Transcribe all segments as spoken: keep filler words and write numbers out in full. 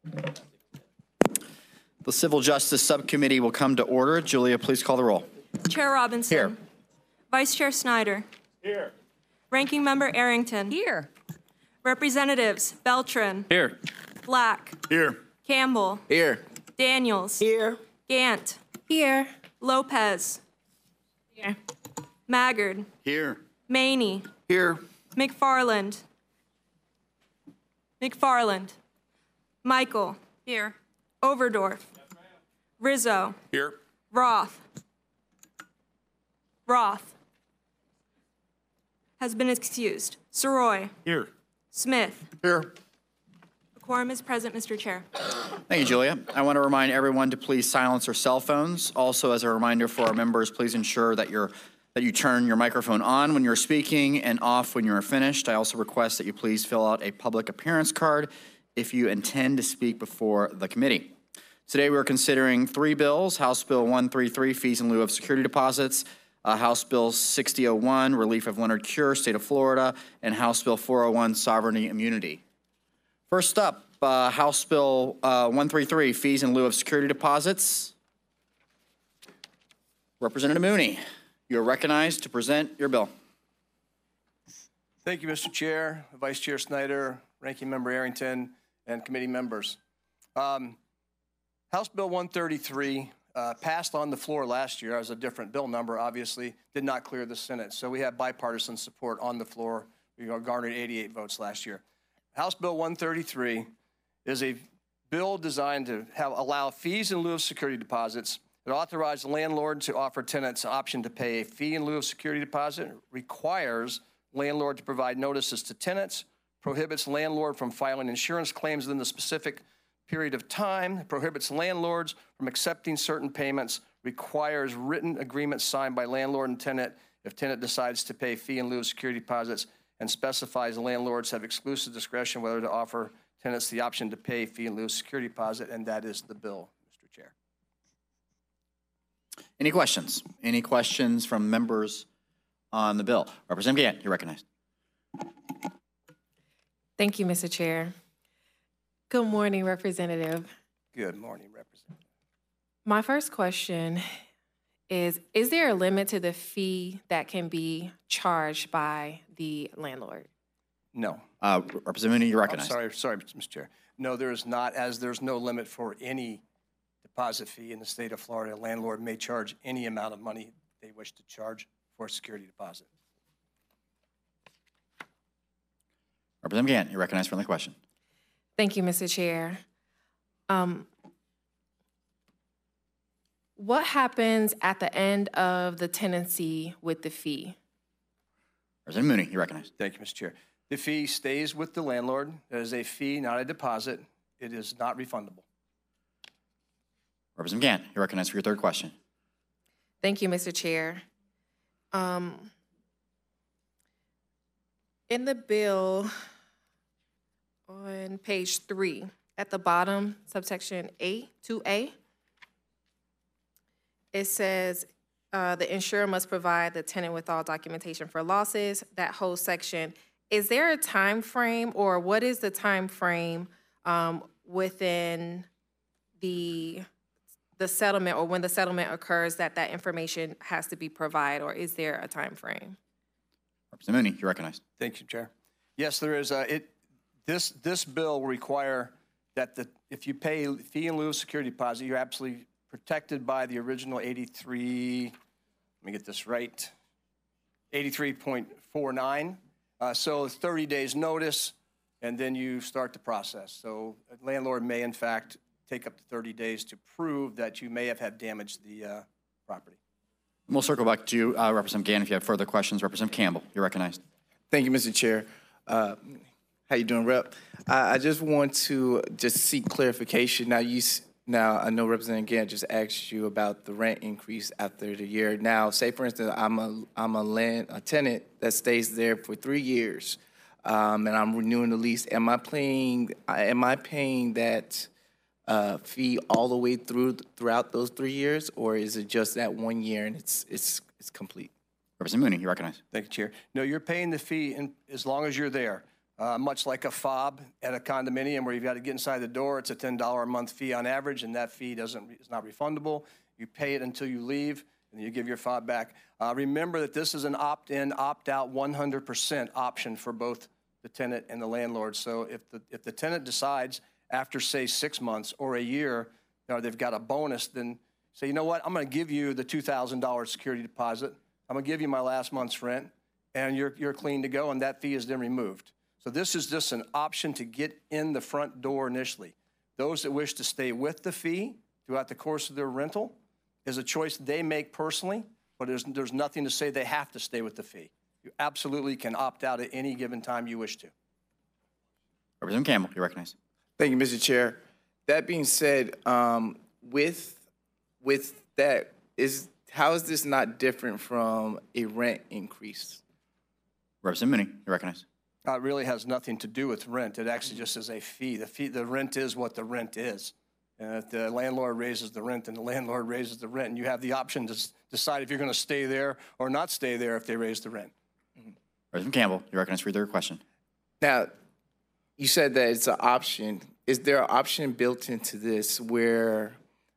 The Civil Justice Subcommittee will come to order. Julia, please call the roll. Chair Robinson. Here. Vice Chair Snyder. Here. Ranking Member Arrington. Here. Representatives Beltran. Here. Black. Here. Campbell. Here. Daniels. Here. Gant. Here. Lopez. Here. Maggard. Here. Maney. Here. McFarland. McFarland. Michael. Here. Overdorf. Rizzo. Here. Roth. Roth. Has been excused. Soroy. Here. Smith. Here. A quorum is present, Mister Chair. Thank you, Julia. I want to remind everyone to please silence their cell phones. Also, as a reminder for our members, please ensure that you're that you turn your microphone on when you're speaking and off when you're finished. I also request that you please fill out a public appearance card if you intend to speak before the committee. Today, we're considering three bills: House Bill one thirty-three, Fees in lieu of security deposits; uh, House Bill sixty oh one, Relief of Leonard Cure, State of Florida; and House Bill four oh one, Sovereignty Immunity. First up, uh, House Bill uh, one thirty-three, Fees in lieu of security deposits. Representative Mooney, you are recognized to present your bill. Thank you, Mister Chair, Vice Chair Snyder, Ranking Member Arrington, and committee members. Um, House Bill one thirty-three uh, passed on the floor last year as a different bill number, obviously, did not clear the Senate. So we have bipartisan support on the floor. We garnered eighty-eight votes last year. House Bill one thirty-three is a bill designed to have, allow fees in lieu of security deposits. It authorizes the landlord to offer tenants an option to pay a fee in lieu of security deposit. It requires landlord to provide notices to tenants, prohibits landlord from filing insurance claims within the specific period of time, prohibits landlords from accepting certain payments, requires written agreements signed by landlord and tenant if tenant decides to pay fee in lieu of security deposits, and specifies landlords have exclusive discretion whether to offer tenants the option to pay fee in lieu of security deposit, and that is the bill, Mister Chair. Any questions? Any questions from members on the bill? Representative Gant, you're recognized. Thank you, Mister Chair. Good morning, Representative. Good morning, Representative. My first question is, is there a limit to the fee that can be charged by the landlord? No. Uh, Representative Mooney, you're I'm recognized. sorry, sorry, Mister Chair. No, there is not, as there's no limit for any deposit fee in the state of Florida. A landlord may charge any amount of money they wish to charge for a security deposit. Representative Gant, you're recognized for the question. Thank you, Mister Chair. Um, what happens at the end of the tenancy with the fee? Representative Mooney, you're recognized. Thank you, Mister Chair. The fee stays with the landlord. It is a fee, not a deposit. It is not refundable. Representative Gant, you're recognized for your third question. Thank you, Mister Chair. Um, in the bill on page three, at the bottom, subsection A, two A, it says uh, the insurer must provide the tenant with all documentation for losses. That whole section, is there a time frame, or what is the time frame um, within the the settlement, or when the settlement occurs, that that information has to be provided, or is there a time frame? Representative Mooney, you're recognized. Thank you, Chair. Yes, there is. A, it this this bill will require that the if you pay fee in lieu of security deposit, you're absolutely protected by the original eighty-three. Let me get this right. eighty-three point four nine. Uh, so it's thirty days notice, and then you start the process. So a landlord may, in fact, take up to thirty days to prove that you may have had damaged the uh, property. We'll circle back to you, uh, Representative Gant, if you have further questions. Representative Campbell, you're recognized. Thank you, Mister Chair. Uh, how you doing, Rep? I, I just want to just seek clarification. Now, you now I know Representative Gant just asked you about the rent increase after the year. Now, say for instance, I'm a I'm a land a tenant that stays there for three years, um, and I'm renewing the lease. Am I paying? Am I paying that uh, fee all the way through throughout those three years, or is it just that one year and it's it's it's complete? Representative Mooney, you recognize. Thank you, Chair. No, you're paying the fee in, as long as you're there. Uh, much like a fob at a condominium where you've got to get inside the door, it's a ten dollars a month fee on average, and that fee doesn't is not refundable. You pay it until you leave, and you give your fob back. Uh, remember that this is an opt-in, opt-out, one hundred percent option for both the tenant and the landlord. So if the if the tenant decides after, say, six months or a year, or they've got a bonus, then say, you know what, I'm going to give you the two thousand dollars security deposit. I'm going to give you my last month's rent, and you're you're clean to go, and that fee is then removed. So this is just an option to get in the front door initially. Those that wish to stay with the fee throughout the course of their rental is a choice they make personally, but there's, there's nothing to say they have to stay with the fee. You absolutely can opt out at any given time you wish to. Representative Campbell, you're recognized. Thank you, Mister Chair. That being said, um, with with that, is how is this not different from a rent increase? Representative Mooney, you're recognized. Uh, it really has nothing to do with rent. It actually just is a fee. The fee, the rent is what the rent is. And if the landlord raises the rent, then the landlord raises the rent, and you have the option to s- decide if you're going to stay there or not stay there if they raise the rent. Representative Campbell, you're recognized for your third question. Now, you said that it's an option. Is there an option built into this where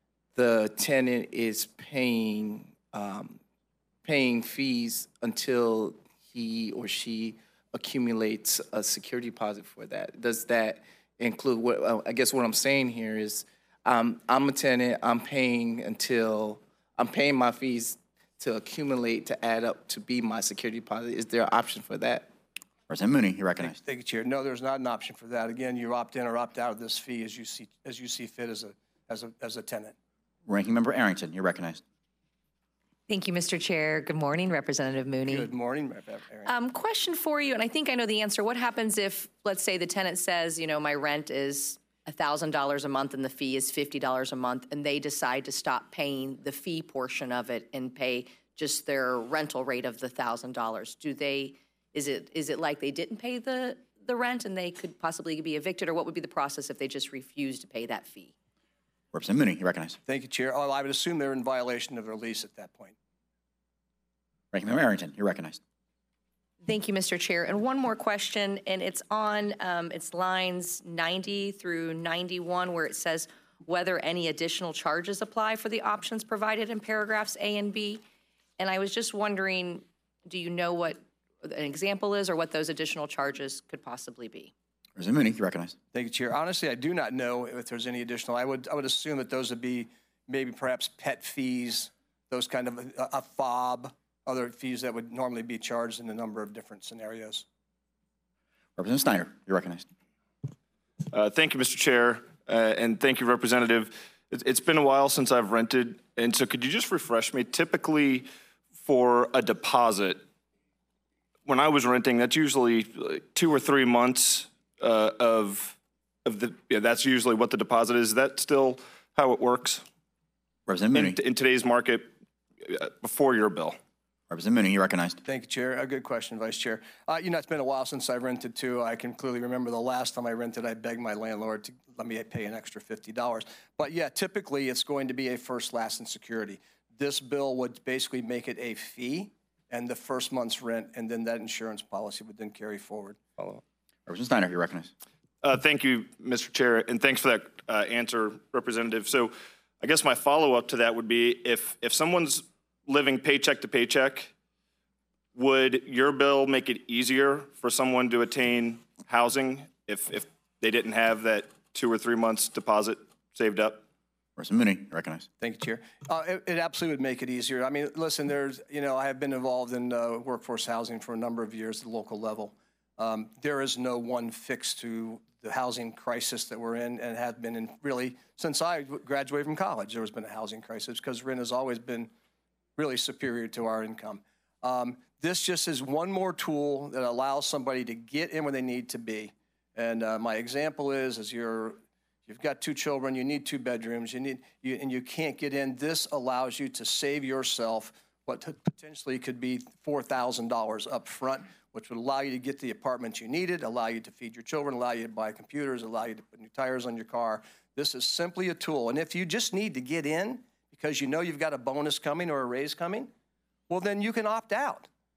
the tenant is paying um, paying fees until he or she accumulates a security deposit for that? Does that include what? uh, I guess what I'm saying here is, um, I'm a tenant. I'm paying until I'm paying my fees to accumulate to add up to be my security deposit. Is there an option for that? Representative Mooney, you're recognized. Thank you, Chair. No, there's not an option for that. Again, you opt in or opt out of this fee as you see as you see fit as a as a as a tenant. Ranking Member Arrington, you're recognized. Thank you, Mister Chair. Good morning, Representative Mooney. Good morning, Representative Aaron. Um, question for you, and I think I know the answer. What happens if, let's say, the tenant says, you know, my rent is one thousand dollars a month and the fee is fifty dollars a month, and they decide to stop paying the fee portion of it and pay just their rental rate of the one thousand dollars? Do they, is it is it like they didn't pay the, the rent and they could possibly be evicted, or what would be the process if they just refuse to pay that fee? Representative Mooney, you're recognized. Thank you, Chair. Oh, I would assume they're in violation of their lease at that point. Ranking Member Arrington, you're recognized. Thank you, Mister Chair. And one more question, and it's on, um, it's lines ninety through ninety-one, where it says whether any additional charges apply for the options provided in paragraphs A and B. And I was just wondering, do you know what an example is or what those additional charges could possibly be? Representative Mooney, you're recognized. Thank you, Chair. Honestly, I do not know if there's any additional. I would I would assume that those would be maybe perhaps pet fees, those kind of a, a fob, other fees that would normally be charged in a number of different scenarios. Representative Snyder, you're recognized. Uh, Thank you, Mister Chair, uh, and thank you, Representative. It's- It's been a while since I've rented, and so could you just refresh me? Typically, for a deposit, when I was renting, that's usually like two or three months uh, of of the. Yeah, that's usually what the deposit is. Is that still how it works Representative in, Mooney. in today's market uh, before your bill? Representative Mooney, you're recognized. Thank you, Chair. A good question, Vice Chair. Uh, you know, it's been a while since I rented too. I can clearly remember the last time I rented, I begged my landlord to let me pay an extra fifty dollars. But yeah, typically it's going to be a first, last, and security. This bill would basically make it a fee and the first month's rent, and then that insurance policy would then carry forward. Representative Snyder, you're recognized. Uh, Thank you, Mister Chair, and thanks for that uh, answer, Representative. So I guess my follow-up to that would be if, if someone's living paycheck to paycheck, would your bill make it easier for someone to attain housing if, if they didn't have that two or three months deposit saved up? Representative Mooney, you're recognized. Thank you, Chair. Uh, it, it absolutely would make it easier. I mean, listen, there's, you know, I have been involved in uh, workforce housing for a number of years at the local level. Um, there is no one fix to the housing crisis that we're in and have been in really since I graduated from college. There has been a housing crisis because rent has always been really superior to our income. Um, this just is one more tool that allows somebody to get in where they need to be. And uh, my example is, is you're, you've got two children, you need two bedrooms, you need, you, and you can't get in. This allows you to save yourself what potentially could be four thousand dollars up front, which would allow you to get the apartment you needed, allow you to feed your children, allow you to buy computers, allow you to put new tires on your car. This is simply a tool. And if you just need to get in because you know you've got a bonus coming or a raise coming, well, then you can opt out.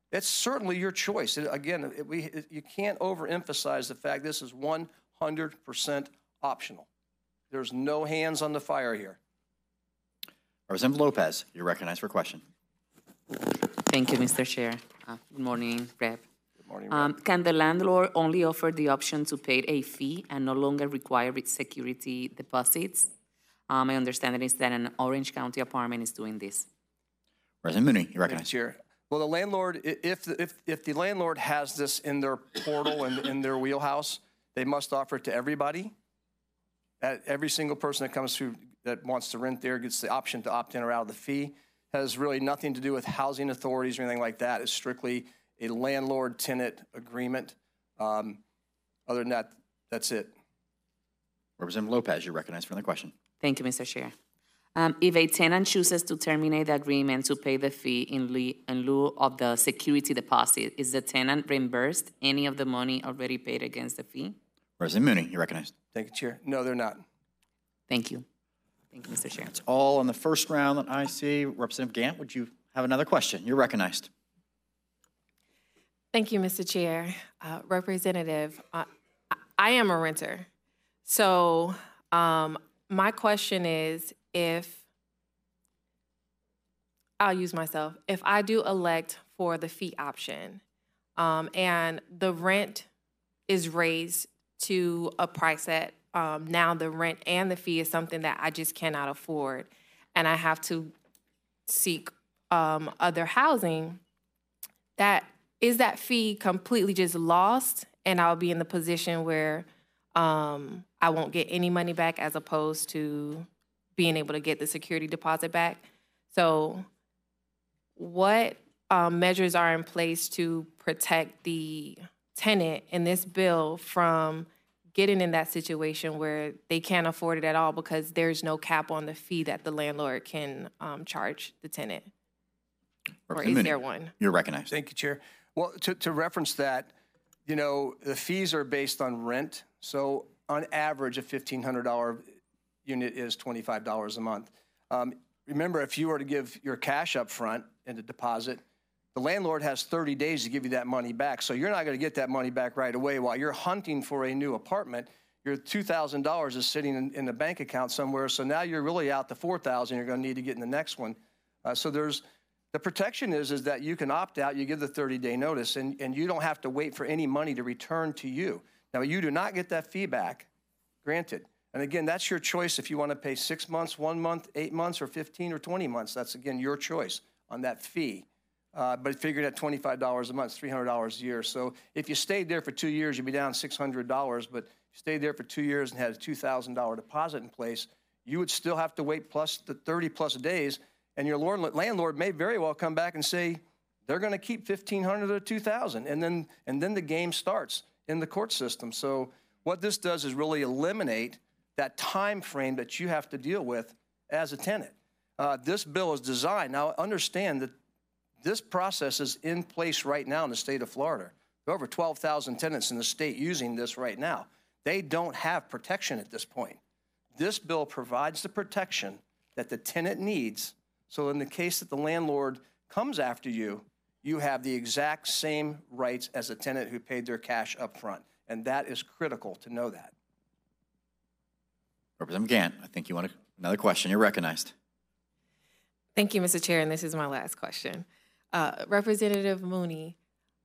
It's certainly your choice. And again, it, we, it, you can't overemphasize the fact this is one hundred percent optional. There's no hands on the fire here. Representative Lopez, you're recognized for a question. Thank you, Mister Chair. Uh, Good morning, Rep. Good morning, Um, Can the landlord only offer the option to pay a fee and no longer require its security deposits? Um, My understanding is that an Orange County apartment is doing this. Representative Mooney, you're recognized. Chair. Well, the landlord, i- if, the- if, if the landlord has this in their portal and in their wheelhouse, they must offer it to everybody. Uh, Every single person that comes through that wants to rent there gets the option to opt in or out of the fee. Has really nothing to do with housing authorities or anything like that. It's strictly a landlord-tenant agreement. Um, Other than that, that's it. Representative Lopez, you're recognized for another question. Thank you, Mister Chair. Um, If a tenant chooses to terminate the agreement to pay the fee in lieu, in lieu of the security deposit, is the tenant reimbursed any of the money already paid against the fee? Representative Mooney, you're recognized. Thank you, Chair. No, they're not. Thank you. Thank you, Mister Chair. It's all on the first round that I see. Representative Gant, would you have another question? You're recognized. Thank you, Mister Chair. Uh, Representative, uh, I- I am a renter. So um, my question is if, I'll use myself, if I do elect for the fee option um, and the rent is raised to a price that um, now the rent and the fee is something that I just cannot afford and I have to seek um, other housing, that is that fee completely just lost and I'll be in the position where um, I won't get any money back as opposed to being able to get the security deposit back? So what um, measures are in place to protect the tenant in this bill from getting in that situation where they can't afford it at all because there's no cap on the fee that the landlord can um, charge the tenant? Or is Representative there Mooney, one? you're recognized. Thank you, Chair. Well, to, to reference that, you know, the fees are based on rent. So on average, a fifteen hundred dollar unit is twenty-five dollars a month. Um, remember, if you were to give your cash up front and a deposit, the landlord has thirty days to give you that money back. So you're not going to get that money back right away. While you're hunting for a new apartment, your two thousand dollars is sitting in, in a bank account somewhere. So now you're really out to four thousand dollars you're going to need to get in the next one. Uh, so there's the protection is, is that you can opt out, you give the thirty day notice, and, and you don't have to wait for any money to return to you. Now, you do not get that fee back, granted. And again, that's your choice if you want to pay six months, one month, eight months, or fifteen or twenty months. That's, again, your choice on that fee. Uh, but figured at twenty-five dollars a month, three hundred dollars a year. So if you stayed there for two years, you'd be down six hundred dollars. But if you stayed there for two years and had a two thousand dollar deposit in place, you would still have to wait plus the thirty plus days. And your lord, landlord may very well come back and say they're going to keep fifteen hundred or two thousand, and then and then the game starts in the court system. So what this does is really eliminate that time frame that you have to deal with as a tenant. Uh, this bill is designed. Now, understand that this process is in place right now in the state of Florida. There are over twelve thousand tenants in the state using this right now. They don't have protection at this point. This bill provides the protection that the tenant needs. So in the case that the landlord comes after you, you have the exact same rights as a tenant who paid their cash up front. And that is critical to know that. Representative Gant, I think you want another question. You're recognized. Thank you, Mister Chair, and this is my last question. Uh, Representative Mooney,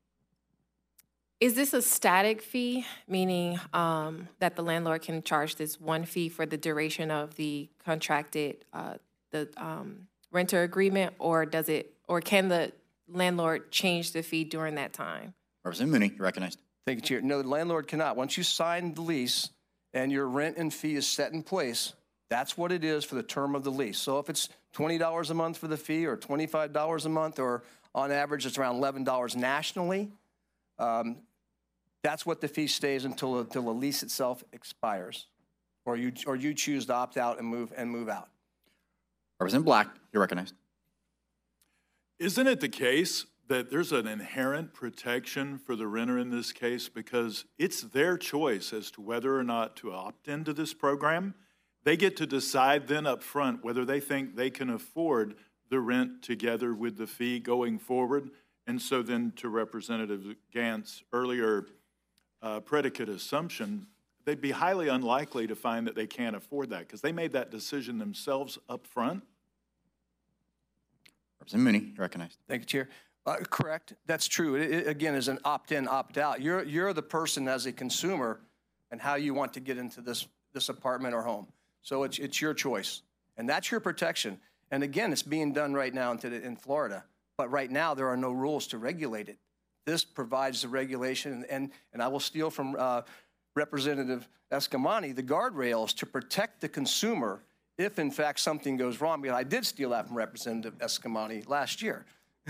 is this a static fee, meaning um, that the landlord can charge this one fee for the duration of the contracted uh, the um, renter agreement, or does it, or can the landlord change the fee during that time? Representative Mooney, you're recognized. Thank you, Chair. No, the landlord cannot. Once you sign the lease and your rent and fee is set in place, that's what it is for the term of the lease. So if it's twenty dollars a month for the fee or twenty-five dollars a month, or on average it's around eleven dollars nationally, um, that's what the fee stays until, until the lease itself expires, or you, or you choose to opt out and move, and move out. Representative Black, you're recognized. Isn't it the case that there's an inherent protection for the renter in this case because it's their choice as to whether or not to opt into this program? They get to decide then up front whether they think they can afford the rent together with the fee going forward. And so then to Representative Gant's earlier uh, predicate assumption, they'd be highly unlikely to find that they can't afford that because they made that decision themselves up front. Representative Mooney, you're recognized. Thank you, Chair. Uh, correct. That's true. It, it, again, is an opt-in, opt-out. You're, you're the person as a consumer and how you want to get into this, this apartment or home. So it's, it's your choice. And that's your protection. And again, it's being done right now in, in Florida. But right now, there are no rules to regulate it. This provides the regulation. And, and, and I will steal from uh, Representative Escamani, the guardrails to protect the consumer if, in fact, something goes wrong. Because I did steal that from Representative Escamani last year.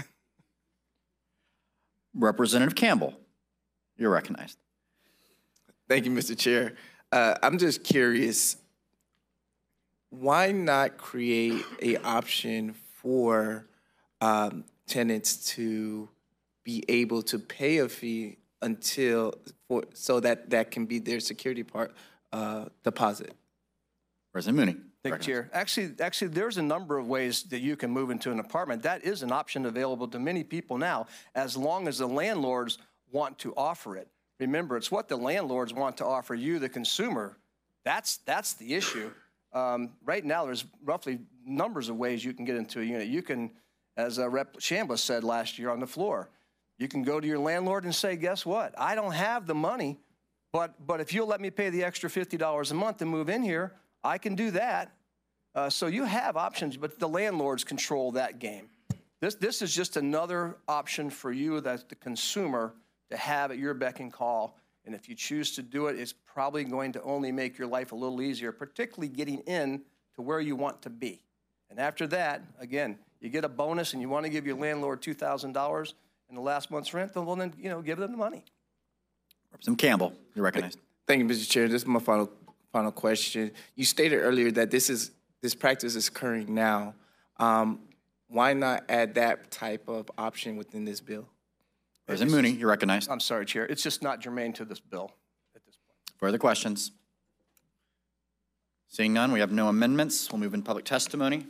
Representative Campbell, you're recognized. Thank you, Mister Chair. Uh, I'm just curious, why not create a option for um, tenants to be able to pay a fee until, for, so that that can be their security part uh, deposit? President Mooney. Thank you, Chair. Actually, actually, there's a number of ways that you can move into an apartment. That is an option available to many people now, as long as the landlords want to offer it. Remember, it's what the landlords want to offer you, the consumer. That's, that's the issue. Um, right now, there's roughly numbers of ways you can get into a unit. You can, as uh, Rep Chambliss said last year on the floor, you can go to your landlord and say, guess what? I don't have the money, but, but if you'll let me pay the extra fifty dollars a month to move in here, I can do that. Uh, so you have options, but the landlords control that game. This, this is just another option for you, that's the consumer, to have at your beck and call. And if you choose to do it, it's probably going to only make your life a little easier, particularly getting in to where you want to be. And after that, again, you get a bonus and you want to give your landlord two thousand dollars in the last month's rent, then, well, then, you know, give them the money. Representative Campbell, you're recognized. Thank you, Mister Chair. This is my final final question. You stated earlier that this is this practice is occurring now. Um, why not add that type of option within this bill? President Mooney, you're recognized. I'm sorry, Chair. It's just not germane to this bill at this point. Further questions? Seeing none, we have no amendments. We'll move in public testimony.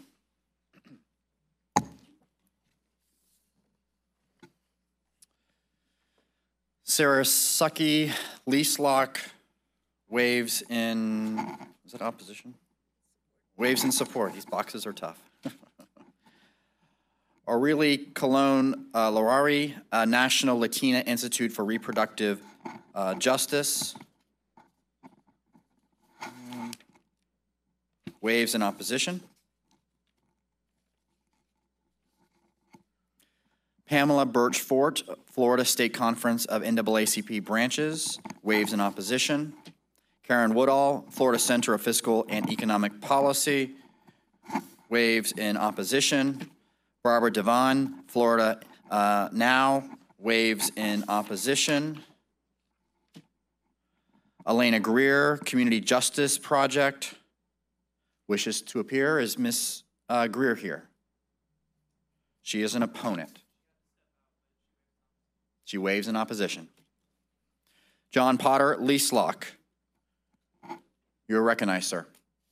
Sarasaki Leaselock waves in, is it opposition? Waves in support. These boxes are tough. Aurelie Colon uh, Larari, uh, National Latina Institute for Reproductive uh, Justice. Um, waves in opposition. Pamela Birch Fort, Florida State Conference of N double A C P branches, waves in opposition. Karen Woodall, Florida Center of Fiscal and Economic Policy, waves in opposition. Barbara Devon, Florida uh, Now, waves in opposition. Elena Greer, Community Justice Project, wishes to appear. Is Miz Uh, Greer here? She is an opponent. She waves in opposition. John Potter, Leaselock. You're recognized, sir.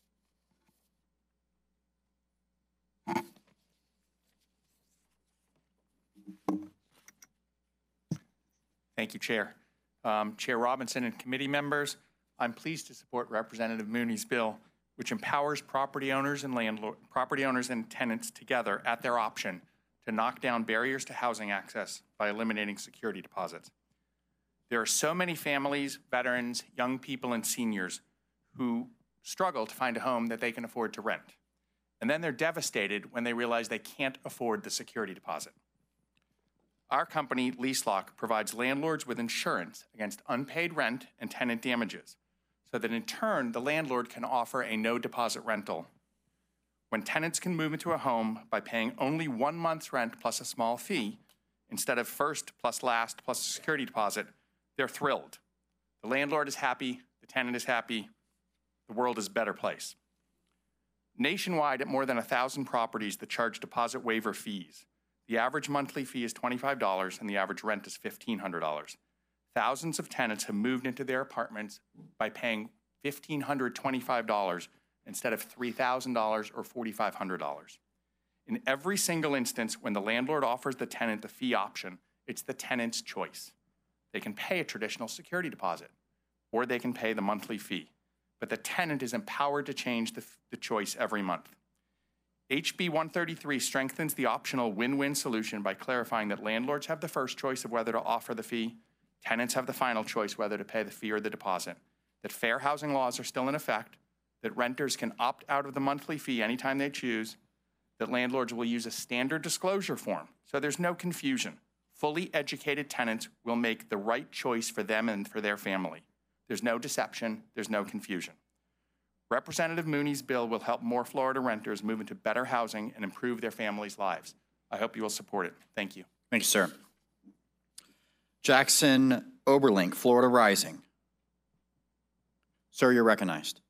Thank you, Chair. Um, Chair Robinson and committee members, I'm pleased to support Representative Mooney's bill, which empowers property owners and landlord, property owners and tenants together at their option to knock down barriers to housing access by eliminating security deposits. There are so many families, veterans, young people, and seniors who struggle to find a home that they can afford to rent. And then they're devastated when they realize they can't afford the security deposit. Our company, Leaselock, provides landlords with insurance against unpaid rent and tenant damages, so that in turn, the landlord can offer a no-deposit rental. When tenants can move into a home by paying only one month's rent plus a small fee, instead of first plus last plus a security deposit, they're thrilled. The landlord is happy, the tenant is happy, the world is a better place. Nationwide, at more than one thousand properties that charge deposit waiver fees, the average monthly fee is twenty-five dollars and the average rent is fifteen hundred dollars. Thousands of tenants have moved into their apartments by paying one thousand five hundred twenty-five dollars instead of three thousand dollars or four thousand five hundred dollars. In every single instance, when the landlord offers the tenant the fee option, it's the tenant's choice. They can pay a traditional security deposit, or they can pay the monthly fee. But the tenant is empowered to change the, the choice every month. H B one thirty-three strengthens the optional win-win solution by clarifying that landlords have the first choice of whether to offer the fee, tenants have the final choice whether to pay the fee or the deposit, that fair housing laws are still in effect, that renters can opt out of the monthly fee anytime they choose, that landlords will use a standard disclosure form, so there's no confusion. Fully educated tenants will make the right choice for them and for their family. There's no deception, there's no confusion. Representative Mooney's bill will help more Florida renters move into better housing and improve their families' lives. I hope you will support it. Thank you. Thank you, sir. Jackson Oberlink, Florida Rising. Sir, you're recognized.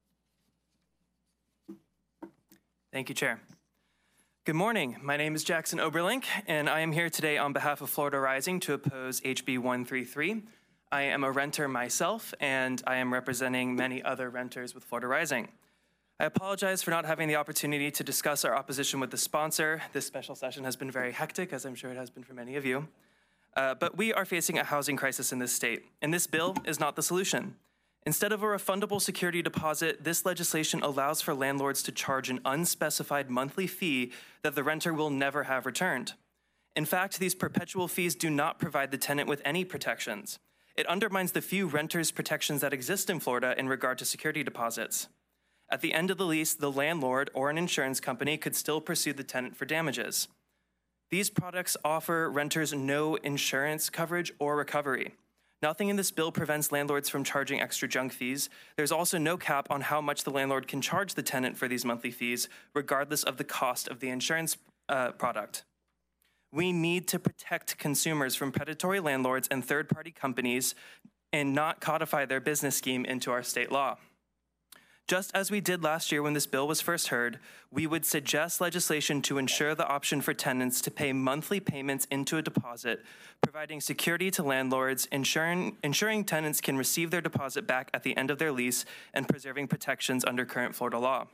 Thank you, Chair. Good morning. My name is Jackson Oberlink, and I am here today on behalf of Florida Rising to oppose H B one thirty-three. I am a renter myself, and I am representing many other renters with Florida Rising. I apologize for not having the opportunity to discuss our opposition with the sponsor. This special session has been very hectic, as I'm sure it has been for many of you. Uh, but we are facing a housing crisis in this state, and this bill is not the solution. Instead of a refundable security deposit, this legislation allows for landlords to charge an unspecified monthly fee that the renter will never have returned. In fact, these perpetual fees do not provide the tenant with any protections. It undermines the few renters' protections that exist in Florida in regard to security deposits. At the end of the lease, the landlord or an insurance company could still pursue the tenant for damages. These products offer renters no insurance coverage or recovery. Nothing in this bill prevents landlords from charging extra junk fees. There's also no cap on how much the landlord can charge the tenant for these monthly fees, regardless of the cost of the insurance uh, product. We need to protect consumers from predatory landlords and third-party companies and not codify their business scheme into our state law. Just as we did last year when this bill was first heard, we would suggest legislation to ensure the option for tenants to pay monthly payments into a deposit, providing security to landlords, ensuring, ensuring tenants can receive their deposit back at the end of their lease, and preserving protections under current Florida law.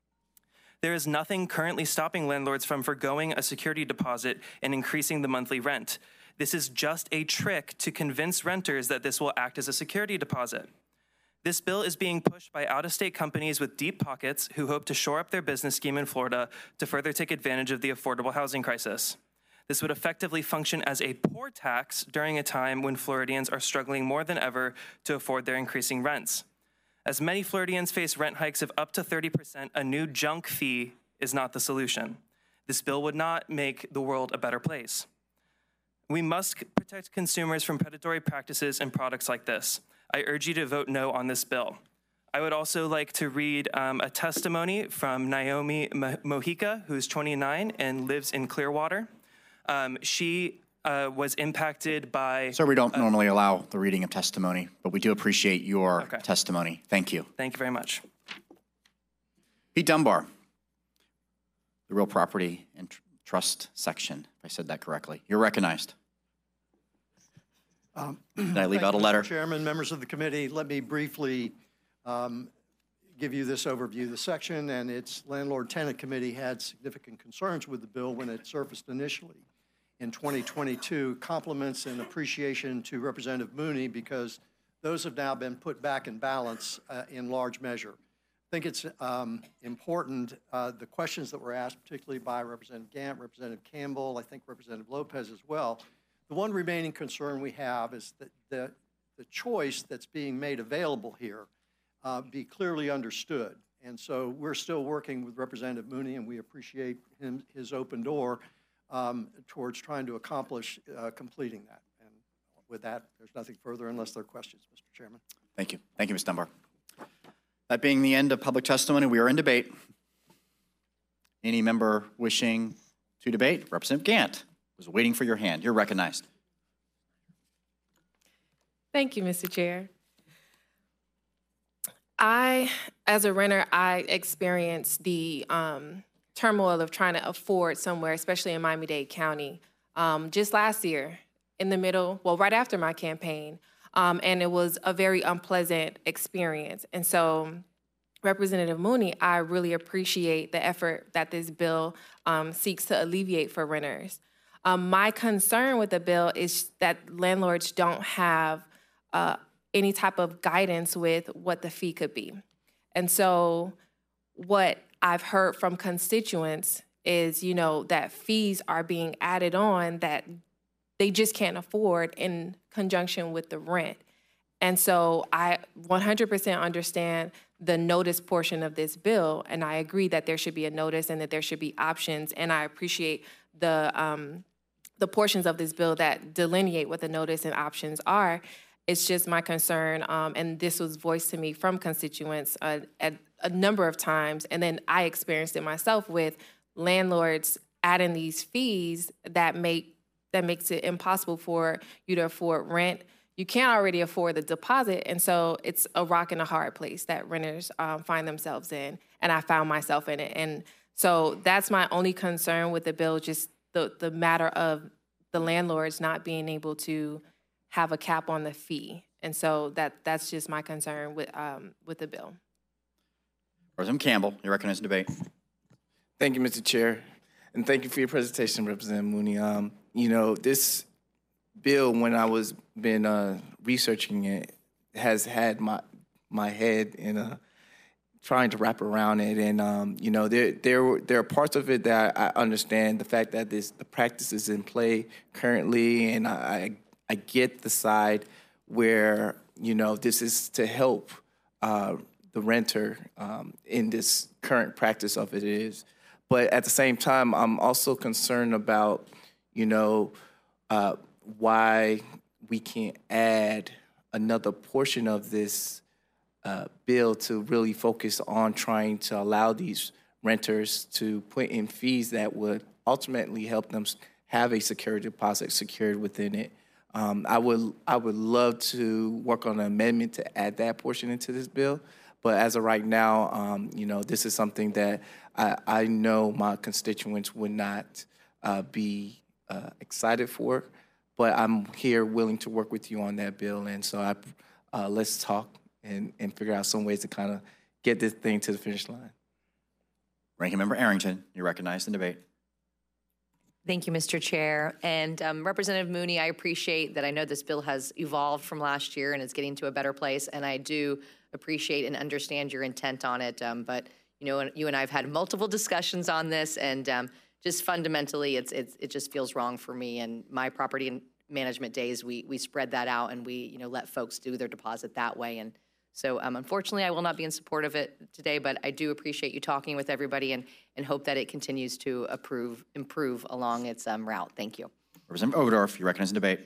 There is nothing currently stopping landlords from forgoing a security deposit and increasing the monthly rent. This is just a trick to convince renters that this will act as a security deposit. This bill is being pushed by out-of-state companies with deep pockets who hope to shore up their business scheme in Florida to further take advantage of the affordable housing crisis. This would effectively function as a poor tax during a time when Floridians are struggling more than ever to afford their increasing rents. As many Floridians face rent hikes of up to thirty percent, a new junk fee is not the solution. This bill would not make the world a better place. We must protect consumers from predatory practices and products like this. I urge you to vote no on this bill. I would also like to read um, a testimony from Naomi Mojica, who's twenty-nine and lives in Clearwater. Um, she uh, was impacted by... Sir, we don't uh, normally allow the reading of testimony, but we do appreciate your Okay. testimony. Thank you. Thank you very much. Pete Dunbar, the Real Property and Tr- Trust section, if I said that correctly. You're recognized. Um, Did I leave thank out a you, letter? Mister Chairman, members of the committee, let me briefly um, give you this overview. The section and its landlord-tenant committee had significant concerns with the bill when it surfaced initially in twenty twenty-two. Compliments and appreciation to Representative Mooney because those have now been put back in balance uh, in large measure. I think it's um, important, uh, the questions that were asked, particularly by Representative Gant, Representative Campbell, I think Representative Lopez as well. The one remaining concern we have is that the, the choice that's being made available here uh, be clearly understood. And so we're still working with Representative Mooney, and we appreciate him, his open door um, towards trying to accomplish uh, completing that. And with that, there's nothing further unless there are questions, Mister Chairman. Thank you. Thank you, Miz Dunbar. That being the end of public testimony, we are in debate. Any member wishing to debate? Representative Gant was waiting for your hand. You're recognized. Thank you, Mister Chair. I, as a renter, I experienced the um, turmoil of trying to afford somewhere, especially in Miami-Dade County. Um, just last year, in the middle, well, right after my campaign, um, and it was a very unpleasant experience. And so Representative Mooney, I really appreciate the effort that this bill um, seeks to alleviate for renters. Um, my concern with the bill is that landlords don't have uh, any type of guidance with what the fee could be. And so what I've heard from constituents is, you know, that fees are being added on that they just can't afford in conjunction with the rent. And so I one hundred percent understand the notice portion of this bill, and I agree that there should be a notice and that there should be options, and I appreciate the um, the portions of this bill that delineate what the notice and options are. It's just my concern, um, and this was voiced to me from constituents uh, at a number of times, and then I experienced it myself with landlords adding these fees that make that makes it impossible for you to afford rent. You can't already afford the deposit, and so it's a rock and a hard place that renters um, find themselves in, and I found myself in it. And so that's my only concern with the bill, just the, the matter of the landlords not being able to have a cap on the fee. And so that that's just my concern with um, with the bill. Representative Campbell, you recognize the debate. Thank you, Mister Chair, and thank you for your presentation, Representative Mooney. Um, you know, this bill, when I was been uh, researching it, has had my my head in a trying to wrap around it, and um, you know, there there there are parts of it that I understand the fact that this the practice is in play currently, and I I get the side where, you know, this is to help uh, the renter um, in this current practice of it is, but at the same time, I'm also concerned about, you know, uh, why we can't add another portion of this uh, bill to really focus on trying to allow these renters to put in fees that would ultimately help them have a security deposit secured within it. Um, I would I would love to work on an amendment to add that portion into this bill, but as of right now, um, you know, this is something that I, I know my constituents would not uh, be uh, excited for. But I'm here willing to work with you on that bill, and so I, uh, let's talk and, and figure out some ways to kind of get this thing to the finish line. Ranking Member Arrington, you recognize the debate. Thank you, Mister Chair. And um, Representative Mooney, I appreciate that I know this bill has evolved from last year and is getting to a better place, and I do appreciate and understand your intent on it. Um, but, you know, you and I have had multiple discussions on this, and um, just fundamentally, it's, it's, it just feels wrong for me. And my property and management days, we, we spread that out, and we, you know, let folks do their deposit that way. And so um, unfortunately, I will not be in support of it today, but I do appreciate you talking with everybody and, and hope that it continues to approve, improve along its um, route. Thank you. Representative Oberdorf, you recognize the debate.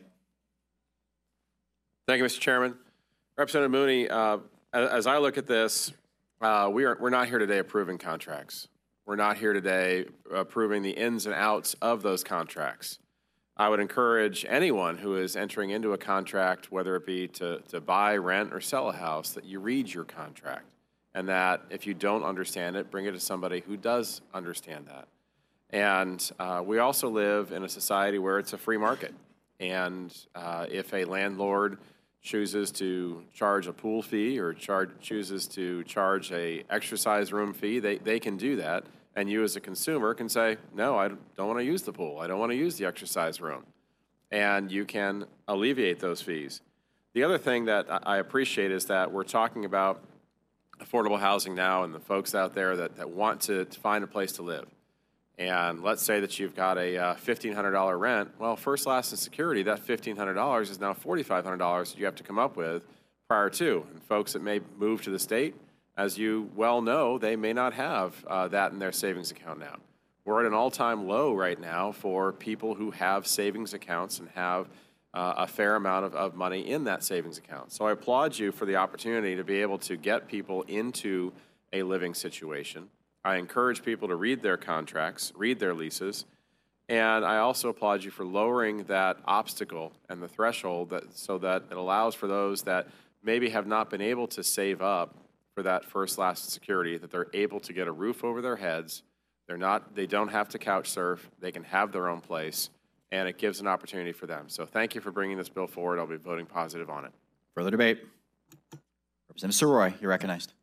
Thank you, Mister Chairman. Representative Mooney, uh, as, as I look at this, uh, we are, we're not here today approving contracts. We're not here today approving the ins and outs of those contracts. I would encourage anyone who is entering into a contract, whether it be to, to buy, rent, or sell a house, that you read your contract, and that if you don't understand it, bring it to somebody who does understand that. And uh, we also live in a society where it's a free market. And uh, if a landlord chooses to charge a pool fee or charge, chooses to charge a exercise room fee, they, they can do that. And you as a consumer can say, no, I don't want to use the pool. I don't want to use the exercise room. And you can alleviate those fees. The other thing that I appreciate is that we're talking about affordable housing now and the folks out there that, that want to, to find a place to live. And let's say that you've got a uh, fifteen hundred dollar rent. Well, First, Last, and Security, that fifteen hundred dollars is now forty-five hundred dollars that you have to come up with prior to. And folks that may move to the state, as you well know, they may not have uh, that in their savings account now. We're at an all-time low right now for people who have savings accounts and have uh, a fair amount of, of money in that savings account. So I applaud you for the opportunity to be able to get people into a living situation. I encourage people to read their contracts, read their leases, and I also applaud you for lowering that obstacle and the threshold that, so that it allows for those that maybe have not been able to save up for that First, Last, and Security, that they're able to get a roof over their heads. They're not, they don't have to couch surf. They can have their own place, and it gives an opportunity for them. So thank you for bringing this bill forward. I'll be voting positive on it. Further debate. Representative Soroy, you're recognized.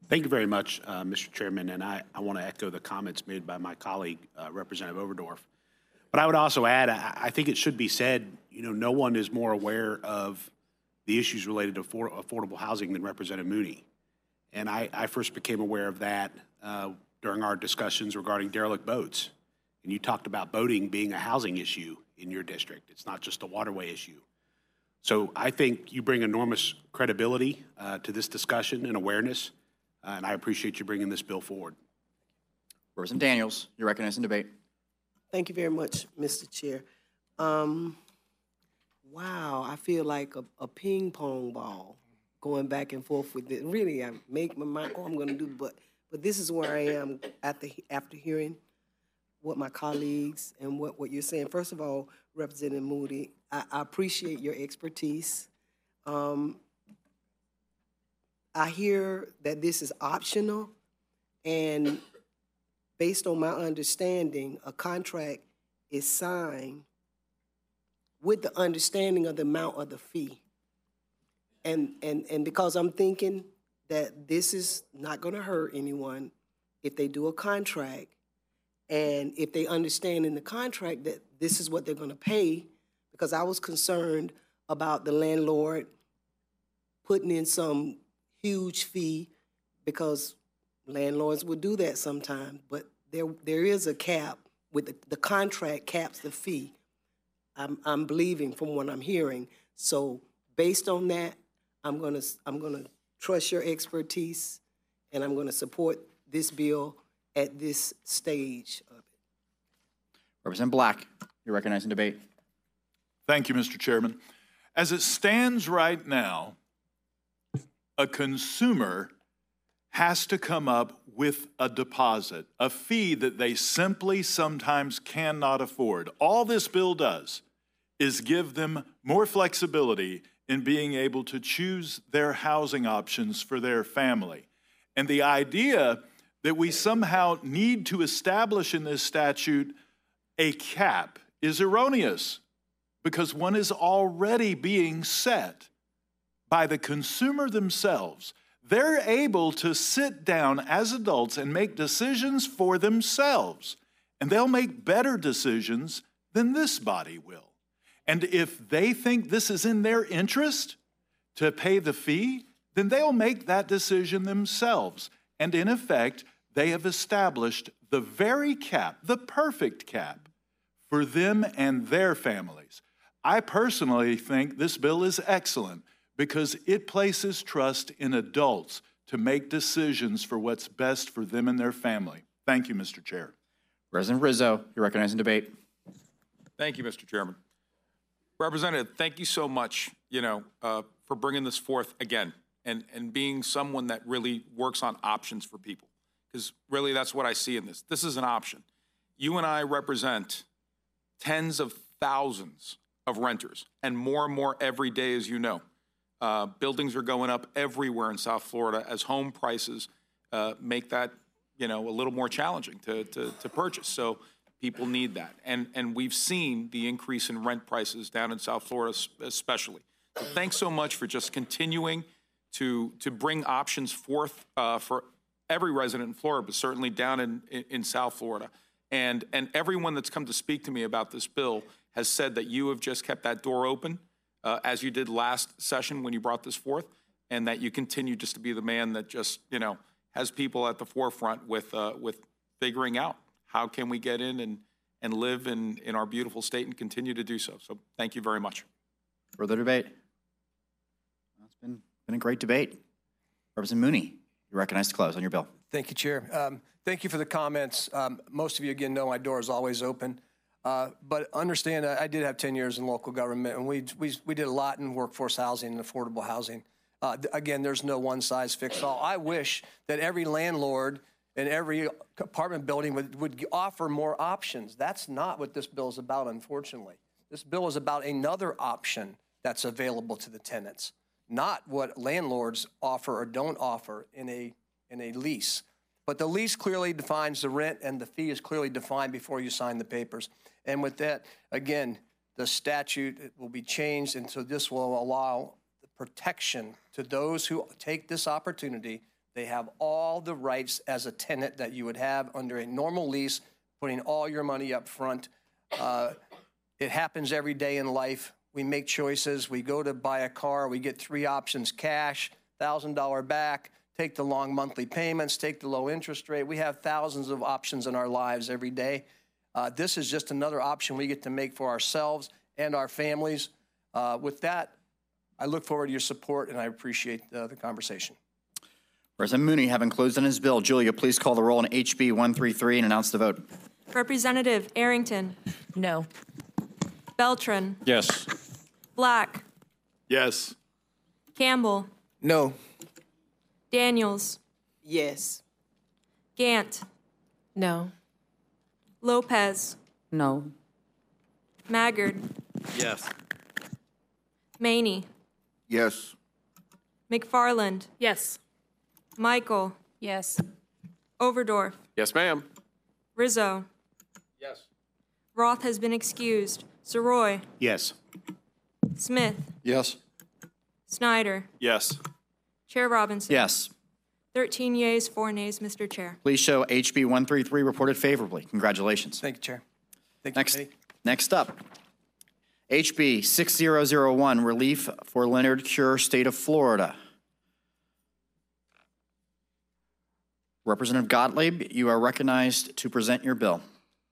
Thank you very much, uh, Mister Chairman, and I, I want to echo the comments made by my colleague, uh, Representative Overdorf. But I would also add, I, I think it should be said, you know, no one is more aware of the issues related to for, affordable housing than Representative Mooney. And I, I first became aware of that uh, during our discussions regarding derelict boats. And you talked about boating being a housing issue in your district. It's not just a waterway issue. So I think you bring enormous credibility uh, to this discussion and awareness, uh, and I appreciate you bringing this bill forward. Representative Daniels, you're recognized in debate. Thank you very much, Mister Chair. Um, wow, I feel like a, a ping pong ball going back and forth with it. Really, I make my mind, oh, I'm going to do, but but this is where I am after after hearing what my colleagues and what, what you're saying. First of all, Representative Moody, I, I appreciate your expertise. Um, I hear that this is optional, and based on my understanding, a contract is signed with the understanding of the amount of the fee. And, and, and because I'm thinking that this is not going to hurt anyone if they do a contract, and if they understand in the contract that this is what they're going to pay, because I was concerned about the landlord putting in some huge fee, because landlords will do that sometimes, but there there is a cap with the, the contract caps the fee. I'm I'm believing from what I'm hearing. So based on that, I'm gonna I'm gonna trust your expertise, and I'm gonna support this bill at this stage of it. Representative Black, you're recognized in debate. Thank you, Mister Chairman. As it stands right now, a consumer has to come up with a deposit, a fee that they simply sometimes cannot afford. All this bill does is give them more flexibility in being able to choose their housing options for their family. And the idea that we somehow need to establish in this statute a cap is erroneous, because one is already being set by the consumer themselves. They're able to sit down as adults and make decisions for themselves, and they'll make better decisions than this body will. And if they think this is in their interest to pay the fee, then they'll make that decision themselves. And in effect, they have established the very cap, the perfect cap, for them and their families. I personally think this bill is excellent because it places trust in adults to make decisions for what's best for them and their family. Thank you, Mister Chair. Representative Rizzo, you're recognized in debate. Thank you, Mister Chairman. Representative, thank you so much, you know, uh, for bringing this forth again and, and being someone that really works on options for people, because really that's what I see in this. This is an option. You and I represent tens of thousands of renters, and more and more every day, as you know. Uh, buildings are going up everywhere in South Florida as home prices uh, make that, you know, a little more challenging to, to, to purchase. So people need that. And, and we've seen the increase in rent prices down in South Florida especially. So thanks so much for just continuing to, to bring options forth uh, for every resident in Florida, but certainly down in, in, in South Florida. And, and everyone that's come to speak to me about this bill has said that you have just kept that door open, uh, as you did last session when you brought this forth, and that you continue just to be the man that just, you know, has people at the forefront with, uh, with figuring out how can we get in and, and live in, in our beautiful state and continue to do so. So thank you very much. Further debate? It's been, been a great debate. Representative Mooney, you're recognized to close on your bill. Thank you, Chair. Um, thank you for the comments. Um, most of you, again, know my door is always open. Uh, but understand, I, I did have ten years in local government, and we, we, we did a lot in workforce housing and affordable housing. Uh, th- again, there's no one-size-fits-all. I wish that every landlord and every apartment building would, would offer more options. That's not what this bill is about, unfortunately. This bill is about another option that's available to the tenants, not what landlords offer or don't offer in a, in a lease. But the lease clearly defines the rent, and the fee is clearly defined before you sign the papers. And with that, again, the statute will be changed, and so this will allow the protection to those who take this opportunity They have all the rights as a tenant that you would have under a normal lease, putting all your money up front. Uh, it happens every day in life. We make choices. We go to buy a car. We get three options: cash, one thousand dollars back, take the long monthly payments, take the low interest rate. We have thousands of options in our lives every day. Uh, this is just another option we get to make for ourselves and our families. Uh, with that, I look forward to your support, and I appreciate uh, the conversation. President Mooney, having closed on his bill, Julia, please call the roll on H B one thirty-three and announce the vote. Representative Arrington. No. Beltran. Yes. Black. Yes. Campbell. No. Daniels. Yes. Gant. No. Lopez. No. Maggard. Yes. Maney. Yes. McFarland. Yes. Michael. Yes. Overdorf. Yes, ma'am. Rizzo. Yes. Roth has been excused. Soroy. Yes. Smith. Yes. Snyder. Yes. Chair Robinson. Yes. thirteen yeas, four nays, Mister Chair. Please show H B one thirty-three reported favorably. Congratulations. Thank you, Chair. Thank Next, you, committee. next up, H B six thousand one, relief for Leonard Cure, State of Florida. Representative Gottlieb, you are recognized to present your bill.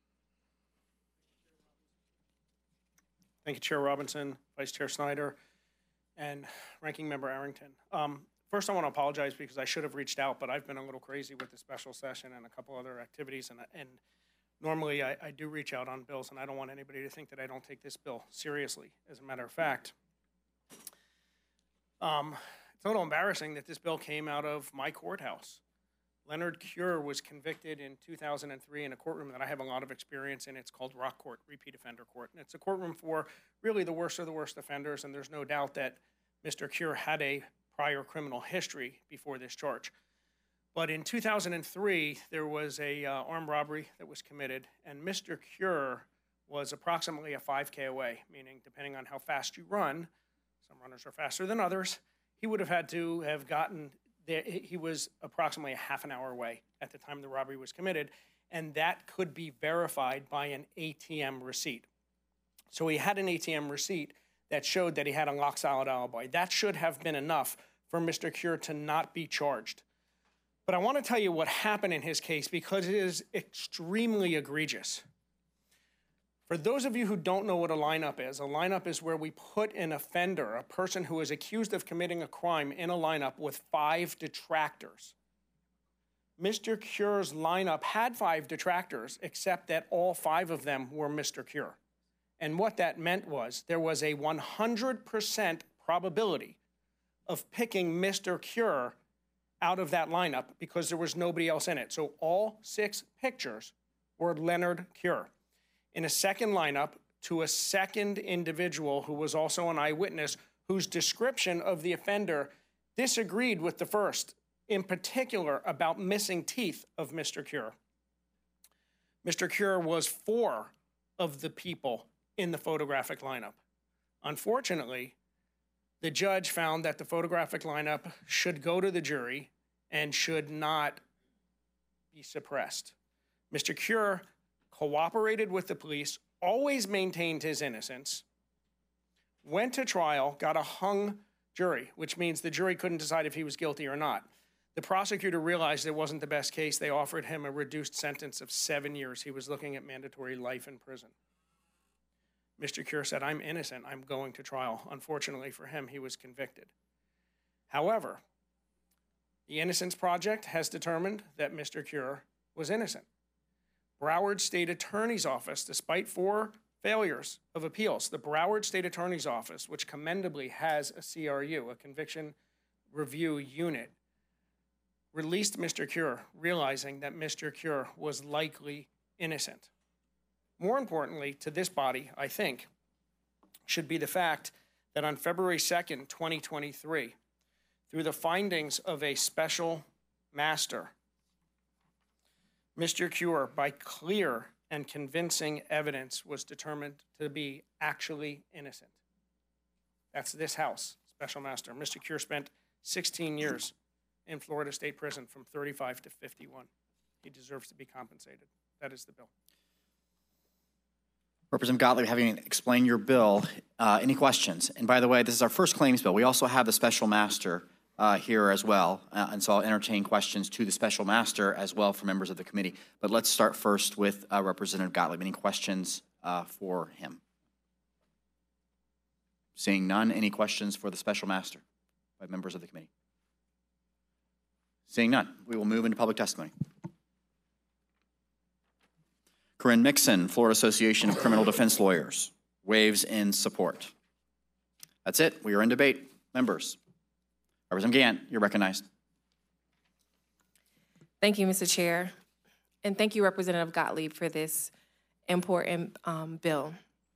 Thank you, Chair Robinson, Vice Chair Snyder, and Ranking Member Arrington. Um, first, I want to apologize because I should have reached out, but I've been a little crazy with the special session and a couple other activities, and, and normally I, I do reach out on bills, and I don't want anybody to think that I don't take this bill seriously. As a matter of fact, um, it's a little embarrassing that this bill came out of my courthouse. Leonard Cure was convicted in two thousand three in a courtroom that I have a lot of experience in. It's called Rock Court, Repeat Offender Court. And it's a courtroom for really the worst of the worst offenders, and there's no doubt that Mister Cure had a prior criminal history before this charge. But in two thousand three, there was a uh, armed robbery that was committed, and Mister Cure was approximately a five K away, meaning depending on how fast you run, some runners are faster than others, he would have had to have gotten there. He was approximately a half an hour away at the time the robbery was committed, and that could be verified by an A T M receipt. So he had an A T M receipt that showed that he had a lock-solid alibi. That should have been enough for Mister Cure to not be charged. But I want to tell you what happened in his case because it is extremely egregious. For those of you who don't know what a lineup is, a lineup is where we put an offender, a person who is accused of committing a crime, in a lineup with five detractors. Mister Cure's lineup had five detractors, except that all five of them were Mister Cure. And what that meant was there was a one hundred percent probability of picking Mister Cure out of that lineup because there was nobody else in it. So all six pictures were Leonard Cure. In a second lineup, to a second individual who was also an eyewitness, whose description of the offender disagreed with the first, in particular about missing teeth of Mister Cure. Mister Cure was four of the people in the photographic lineup. Unfortunately, the judge found that the photographic lineup should go to the jury and should not be suppressed. Mister Cure cooperated with the police, always maintained his innocence, went to trial, got a hung jury, which means the jury couldn't decide if he was guilty or not. The prosecutor realized it wasn't the best case. They offered him a reduced sentence of seven years. He was looking at mandatory life in prison. Mister Cure said, "I'm innocent. I'm going to trial." Unfortunately for him, he was convicted. However, the Innocence Project has determined that Mister Cure was innocent. Broward State Attorney's Office, despite four failures of appeals, the Broward State Attorney's Office, which commendably has a C R U, a conviction review unit, released Mister Cure, realizing that Mister Cure was likely innocent. More importantly to this body, I think, should be the fact that on February second, twenty twenty-three, through the findings of a special master, Mister Cure, by clear and convincing evidence, was determined to be actually innocent. That's this House, special master. Mister Cure spent sixteen years in Florida State Prison from thirty-five to fifty-one. He deserves to be compensated. That is the bill. Representative Gottlieb, having explained your bill, uh, any questions? And by the way, this is our first claims bill. We also have the special master uh, here as well, uh, and so I'll entertain questions to the special master as well from members of the committee. But let's start first with uh, Representative Gottlieb. Any questions uh, for him? Seeing none, any questions for the special master by members of the committee? Seeing none, we will move into public testimony. Corinne Mixon, Florida Association of Criminal Defense Lawyers, waves in support. That's it. We are in debate. Members. Representative Gant, you're recognized. Thank you, Mister Chair. And thank you, Representative Gottlieb, for this important um, bill.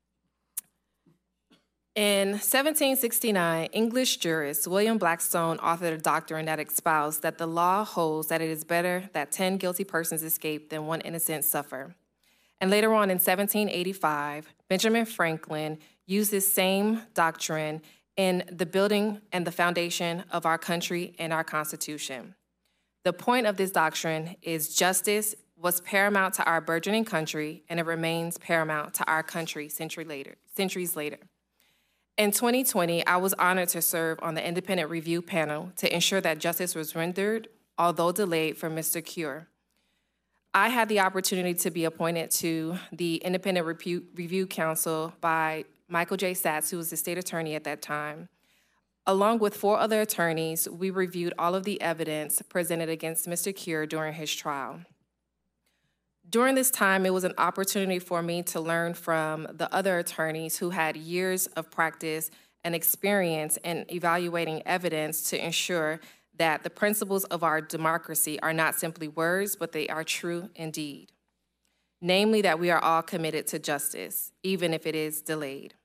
In seventeen sixty-nine, English jurist William Blackstone authored a doctrine that espoused that the law holds that it is better that ten guilty persons escape than one innocent suffer. And later on in seventeen eighty-five, Benjamin Franklin used this same doctrine in the building and the foundation of our country and our Constitution. The point of this doctrine is justice was paramount to our burgeoning country, and it remains paramount to our country century later, centuries later. In twenty twenty, I was honored to serve on the independent review panel to ensure that justice was rendered, although delayed, for Mister Cure. I had the opportunity to be appointed to the Independent Review, Review Council by Michael J. Satz, who was the state attorney at that time. Along with four other attorneys, we reviewed all of the evidence presented against Mister Cure during his trial. During this time, it was an opportunity for me to learn from the other attorneys who had years of practice and experience in evaluating evidence to ensure that the principles of our democracy are not simply words, but they are true indeed. Namely, that we are all committed to justice, even if it is delayed.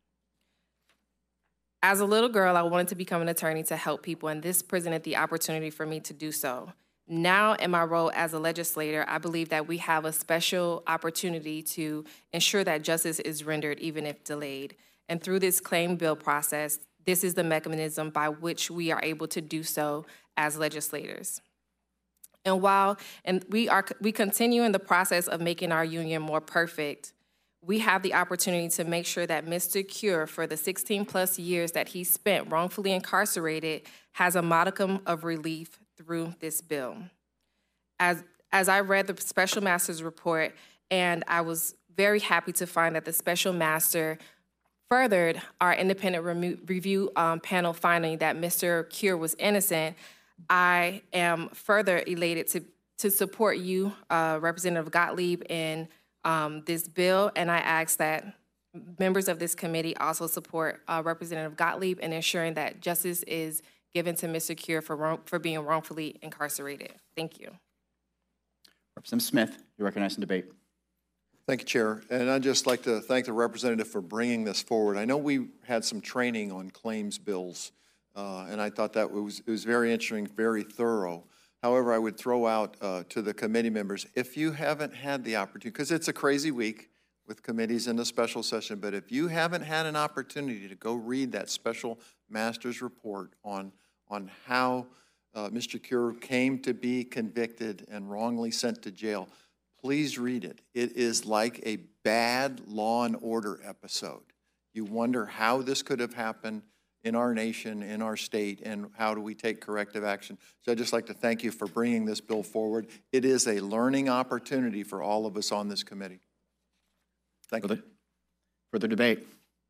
As a little girl, I wanted to become an attorney to help people, and this presented the opportunity for me to do so. Now, in my role as a legislator, I believe that we have a special opportunity to ensure that justice is rendered even if delayed. And through this claim bill process, this is the mechanism by which we are able to do so as legislators. And while and we are we continue in the process of making our union more perfect, we have the opportunity to make sure that Mister Cure, for the sixteen plus years that he spent wrongfully incarcerated, has a modicum of relief through this bill. As, as I read the special master's report, and I was very happy to find that the special master furthered our independent remo- review um, panel finding that Mister Cure was innocent, I am further elated to, to support you, uh, Representative Gottlieb, in um, this bill, and I ask that members of this committee also support uh, Representative Gottlieb in ensuring that justice is given to Mister Cure for, wrong, for being wrongfully incarcerated. Thank you. Representative Smith, you're recognized in debate. Thank you, Chair. And I'd just like to thank the representative for bringing this forward. I know we had some training on claims bills, uh, and I thought that was, it was very interesting, very thorough. However, I would throw out uh, to the committee members, if you haven't had the opportunity, because it's a crazy week with committees in the special session, but if you haven't had an opportunity to go read that special master's report on, on how uh, Mister Cure came to be convicted and wrongly sent to jail, please read it. It is like a bad Law and Order episode. You wonder how this could have happened in our nation, in our state, and how do we take corrective action. So I'd just like to thank you for bringing this bill forward. It is a learning opportunity for all of us on this committee. Thank Further, you. further debate.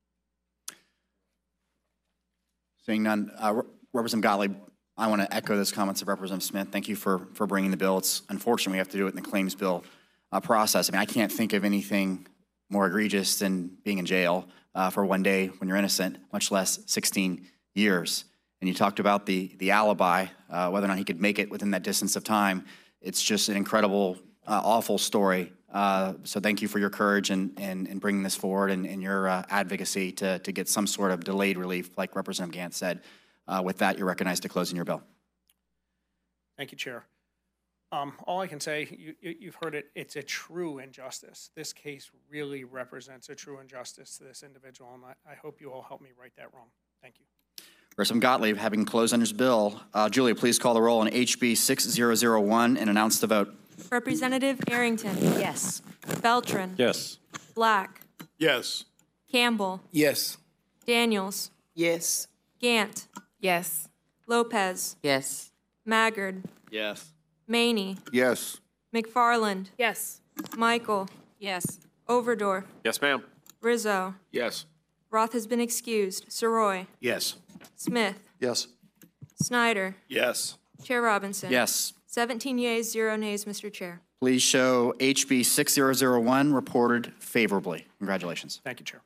Seeing none, uh, Representative Gottlieb, I want to echo those comments of Representative Smith. Thank you for, for bringing the bill. It's unfortunate we have to do it in the claims bill uh, process. I mean, I can't think of anything more egregious than being in jail uh, for one day when you're innocent, much less sixteen years. And you talked about the, the alibi, uh, whether or not he could make it within that distance of time. It's just an incredible, uh, awful story. Uh, so thank you for your courage in, in, in bringing this forward and, and your uh, advocacy to, to get some sort of delayed relief, like Representative Gant said. Uh, with that, you're recognized to close in your bill. Thank you, Chair. Um, all I can say, you, you, you've heard it, it's a true injustice. This case really represents a true injustice to this individual, and I, I hope you all help me right that wrong. Thank you. Representative Gottlieb, having closed on his bill, uh, Julia, please call the roll on H B six thousand one and announce the vote. Representative Arrington. Yes. Beltran. Yes. Black. Yes. Campbell. Yes. Daniels. Yes. Gant. Yes. Lopez. Yes. Maggard. Yes. Maney. Yes. McFarland. Yes. Michael. Yes. Overdorf. Yes, ma'am. Rizzo. Yes. Roth has been excused. Saroy. Yes. Smith. Yes. Snyder. Yes. Chair Robinson. Yes. seventeen yeas, zero nays, Mister Chair. Please show H B six thousand one reported favorably. Congratulations. Thank you, Chair.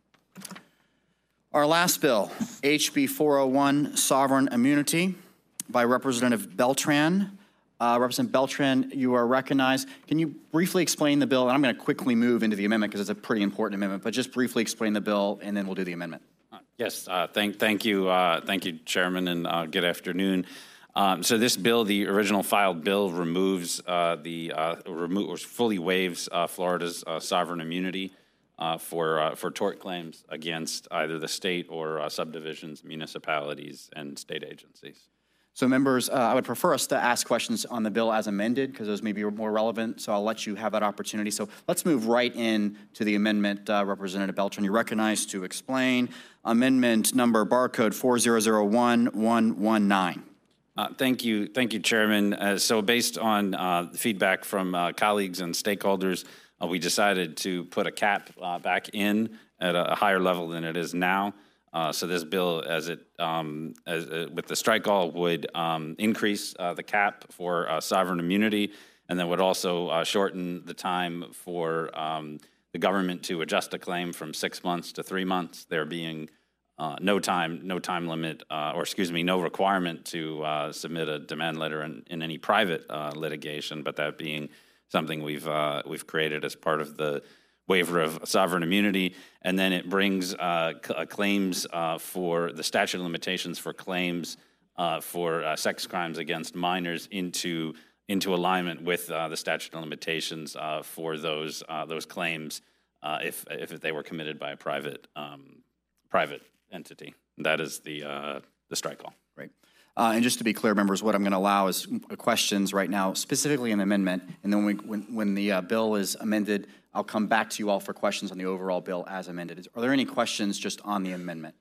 Our last bill, H B four oh one, Sovereign Immunity, by Representative Beltran. Uh, Representative Beltran, you are recognized. Can you briefly explain the bill? And I'm going to quickly move into the amendment because it's a pretty important amendment, but just briefly explain the bill, and then we'll do the amendment. Yes, uh, thank, thank you, uh, thank you, Chairman, and uh, good afternoon. Um, so this bill, the original filed bill, removes uh, the uh, remo- or fully waives uh, Florida's uh, sovereign immunity uh, for uh, for tort claims against either the state or uh, subdivisions, municipalities, and state agencies. So members, uh, I would prefer us to ask questions on the bill as amended because those may be more relevant, so I'll let you have that opportunity. So let's move right in to the amendment. uh, Representative Beltran, you're recognized to explain amendment number barcode four zero zero one one one nine. Uh, thank you, thank you, Chairman. Uh, so based on uh, feedback from uh, colleagues and stakeholders, uh, we decided to put a cap uh, back in at a higher level than it is now. Uh, so this bill, as it um, as, uh, with the strike all, would um, increase uh, the cap for uh, sovereign immunity, and then would also uh, shorten the time for um, the government to adjust a claim from six months to three months. There being uh, no time, no time limit, uh, or excuse me, no requirement to uh, submit a demand letter in, in any private uh, litigation, but that being something we've uh, we've created as part of the waiver of sovereign immunity, and then it brings uh, c- claims uh, for the statute of limitations for claims uh, for uh, sex crimes against minors into into alignment with uh, the statute of limitations uh, for those uh, those claims uh, if if they were committed by a private um, private entity. That is the uh, the strike law. Right. Uh, and just to be clear, members, what I'm going to allow is questions right now, specifically in the amendment, and then when, when, when the uh, bill is amended, I'll come back to you all for questions on the overall bill as amended. Is, are there any questions just on the amendment?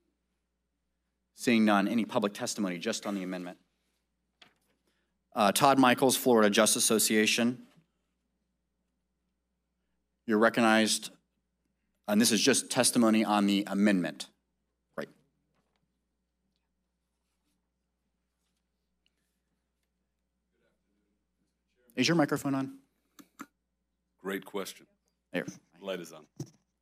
Seeing none, any public testimony just on the amendment? Uh, Todd Michaels, Florida Justice Association. You're recognized, and this is just testimony on the amendment. Right. Is your microphone on? Great question. There. Light is on.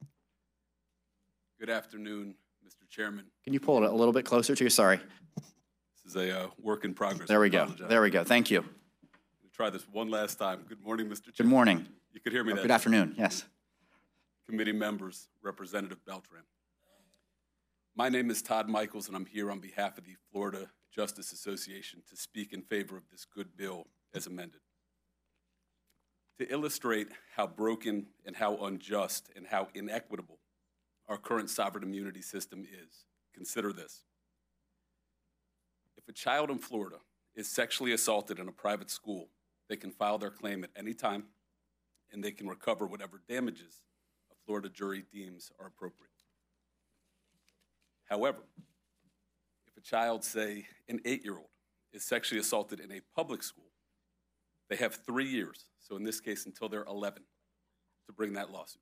Good afternoon, Mister Chairman. Can you pull it a little bit closer to you? Sorry. This is a uh, work in progress. There we I go. apologize. There we go. Thank you. We'll try this one last time. Good morning, Mister Good Chairman. morning. You could hear me Or that good time. afternoon. Yes. Committee members, Representative Beltran. My name is Todd Michaels, and I'm here on behalf of the Florida Justice Association to speak in favor of this good bill as amended. To illustrate how broken and how unjust and how inequitable our current sovereign immunity system is, consider this. If a child in Florida is sexually assaulted in a private school, they can file their claim at any time, and they can recover whatever damages a Florida jury deems are appropriate. However, if a child, say an eight-year-old, is sexually assaulted in a public school, they have three years, so in this case until they're eleven, to bring that lawsuit.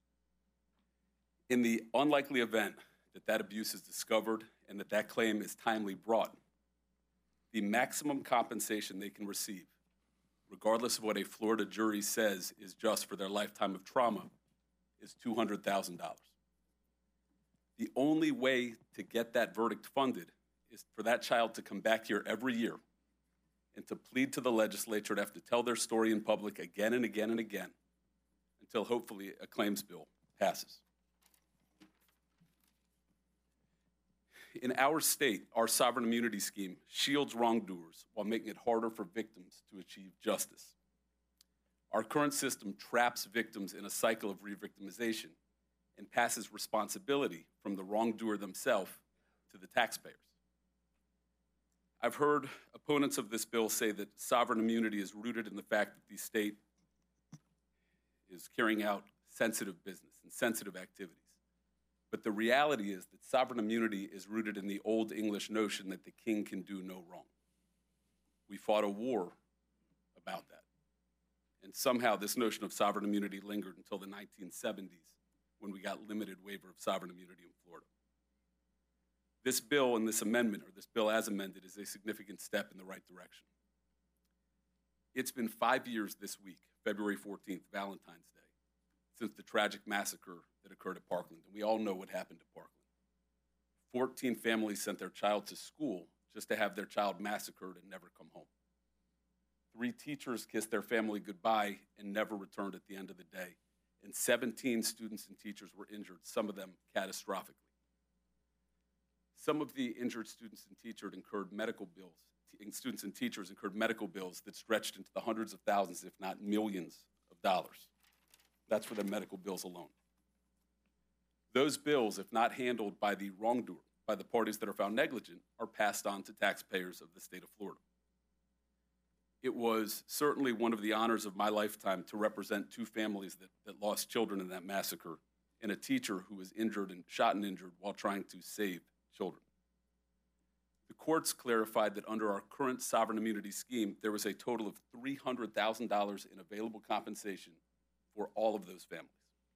In the unlikely event that that abuse is discovered and that that claim is timely brought, the maximum compensation they can receive, regardless of what a Florida jury says is just for their lifetime of trauma, is two hundred thousand dollars. The only way to get that verdict funded is for that child to come back here every year and to plead to the legislature to have to tell their story in public again and again and again until hopefully a claims bill passes. In our state, our sovereign immunity scheme shields wrongdoers while making it harder for victims to achieve justice. Our current system traps victims in a cycle of re-victimization and passes responsibility from the wrongdoer themselves to the taxpayers. I've heard opponents of this bill say that sovereign immunity is rooted in the fact that the state is carrying out sensitive business and sensitive activities. But the reality is that sovereign immunity is rooted in the old English notion that the king can do no wrong. We fought a war about that. And somehow this notion of sovereign immunity lingered until the nineteen seventies when we got limited waiver of sovereign immunity in Florida. This bill and this amendment, or this bill as amended, is a significant step in the right direction. It's been five years this week, February fourteenth, Valentine's Day, since the tragic massacre that occurred at Parkland. And we all know what happened at Parkland. fourteen families sent their child to school just to have their child massacred and never come home. Three teachers kissed their family goodbye and never returned at the end of the day. And seventeen students and teachers were injured, some of them catastrophically. Some of the injured students and teachers incurred medical bills. Students and teachers incurred medical bills that stretched into the hundreds of thousands, if not millions of dollars. That's for their medical bills alone. Those bills, if not handled by the wrongdoer, by the parties that are found negligent, are passed on to taxpayers of the state of Florida. It was certainly one of the honors of my lifetime to represent two families that, that lost children in that massacre, and a teacher who was injured and shot and injured while trying to save children. The courts clarified that under our current sovereign immunity scheme, there was a total of three hundred thousand dollars in available compensation for all of those families.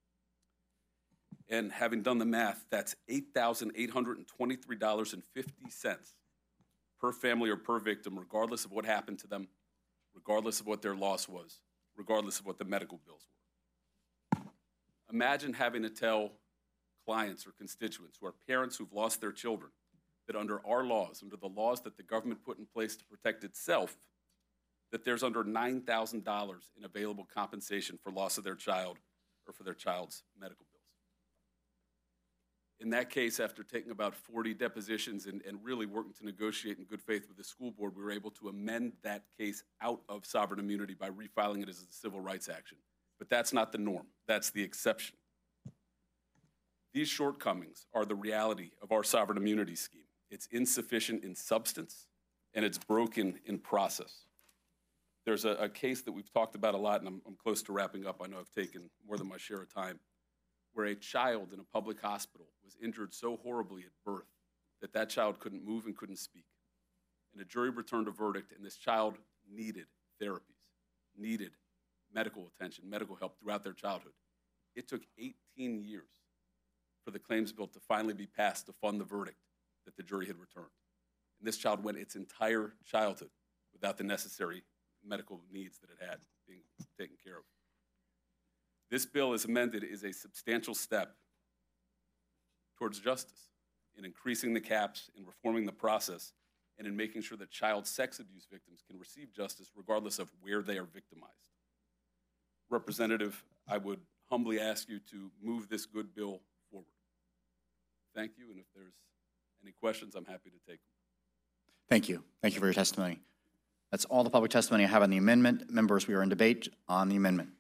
And having done the math, that's eight thousand eight hundred twenty-three dollars and fifty cents per family or per victim, regardless of what happened to them, regardless of what their loss was, regardless of what the medical bills were. Imagine having to tell clients or constituents who are parents who've lost their children that under our laws, under the laws that the government put in place to protect itself, that there's under nine thousand dollars in available compensation for loss of their child or for their child's medical bills. In that case, after taking about forty depositions and, and really working to negotiate in good faith with the school board, we were able to amend that case out of sovereign immunity by refiling it as a civil rights action. But that's not the norm. That's the exception. These shortcomings are the reality of our sovereign immunity scheme. It's insufficient in substance, and it's broken in process. There's a, a case that we've talked about a lot, and I'm, I'm close to wrapping up. I know I've taken more than my share of time, where a child in a public hospital was injured so horribly at birth that that child couldn't move and couldn't speak. And a jury returned a verdict, and this child needed therapies, needed medical attention, medical help throughout their childhood. It took eighteen years for the claims bill to finally be passed to fund the verdict that the jury had returned. And this child went its entire childhood without the necessary medical needs that it had being taken care of. This bill, as amended, is a substantial step towards justice in increasing the caps, in reforming the process, and in making sure that child sex abuse victims can receive justice regardless of where they are victimized. Representative, I would humbly ask you to move this good bill forward. Thank you, and if there's any questions, I'm happy to take them. Thank you. Thank you for your testimony. That's all the public testimony I have on the amendment. Members, we are in debate on the amendment.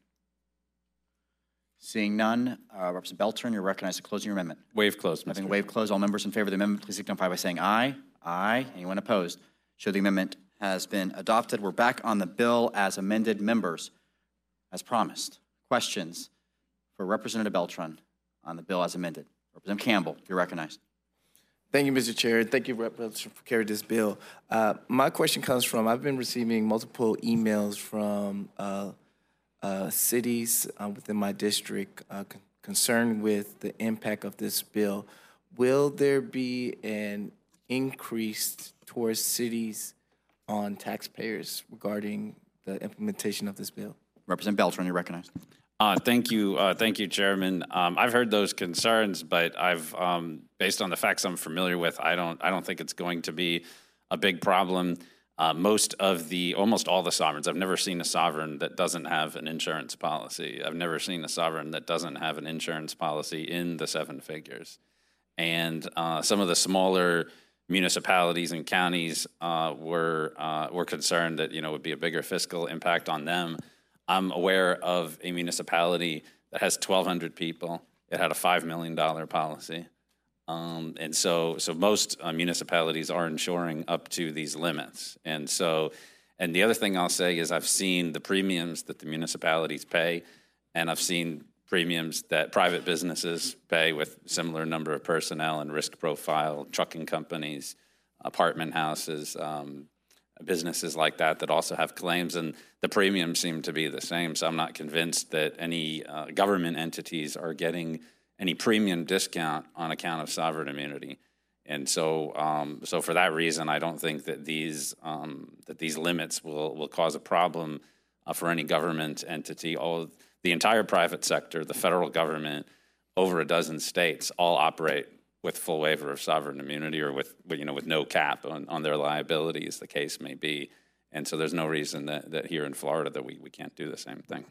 Seeing none, uh, Representative Beltran, you're recognized to close your amendment. Waive closed, Mister Having waived closed, all members in favor of the amendment, please signify by saying aye. Aye. Anyone opposed? Show the amendment has been adopted. We're back on the bill as amended. Members, as promised, questions for Representative Beltran on the bill as amended. Representative Campbell, you're recognized. Thank you, Mister Chair. Thank you, Representative, for carrying this bill. Uh, my question comes from, I've been receiving multiple emails from uh, uh, cities uh, within my district uh, con concerned with the impact of this bill. Will there be an increase towards cities on taxpayers regarding the implementation of this bill? Representative Beltran, you're recognized. Uh, thank you, uh, thank you, Chairman. Um, I've heard those concerns, but I've, um, based on the facts I'm familiar with, I don't, I don't think it's going to be a big problem. Uh, most of the, almost all the sovereigns, I've never seen a sovereign that doesn't have an insurance policy. I've never seen a sovereign that doesn't have an insurance policy in the seven figures. And uh, some of the smaller municipalities and counties uh, were uh, were concerned that, you know, it would be a bigger fiscal impact on them. I'm aware of a municipality that has twelve hundred people. It had a five million dollar policy. Um, and so, so most uh, municipalities are insuring up to these limits. And so, and the other thing I'll say is I've seen the premiums that the municipalities pay, and I've seen premiums that private businesses pay with similar number of personnel and risk profile, trucking companies, apartment houses, um, businesses like that that also have claims, and the premiums seem to be the same. So I'm not convinced that any uh, government entities are getting any premium discount on account of sovereign immunity. And so, um, so for that reason, I don't think that these um, that these limits will will cause a problem uh, for any government entity. All the entire private sector, the federal government, over a dozen states, all operate with full waiver of sovereign immunity, or with you know with no cap on, on their liability, as the case may be. And so, there's no reason that, that here in Florida that we, we can't do the same thing.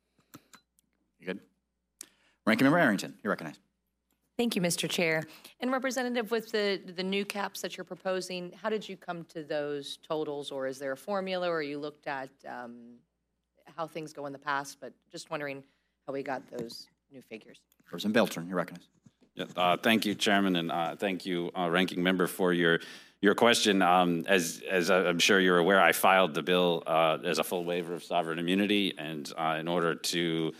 You good? Ranking Member Arrington, you're recognized. Thank you, Mister Chair. And Representative, with the, the new caps that you're proposing, how did you come to those totals, or is there a formula, or you looked at um, how things go in the past? But just wondering how we got those new figures. Representative Beltran, you're recognized. Yeah, uh, thank you, Chairman, and uh, thank you, uh, Ranking Member, for your your question. Um, as as I'm sure you're aware, I filed the bill uh, as a full waiver of sovereign immunity, and uh, in order to,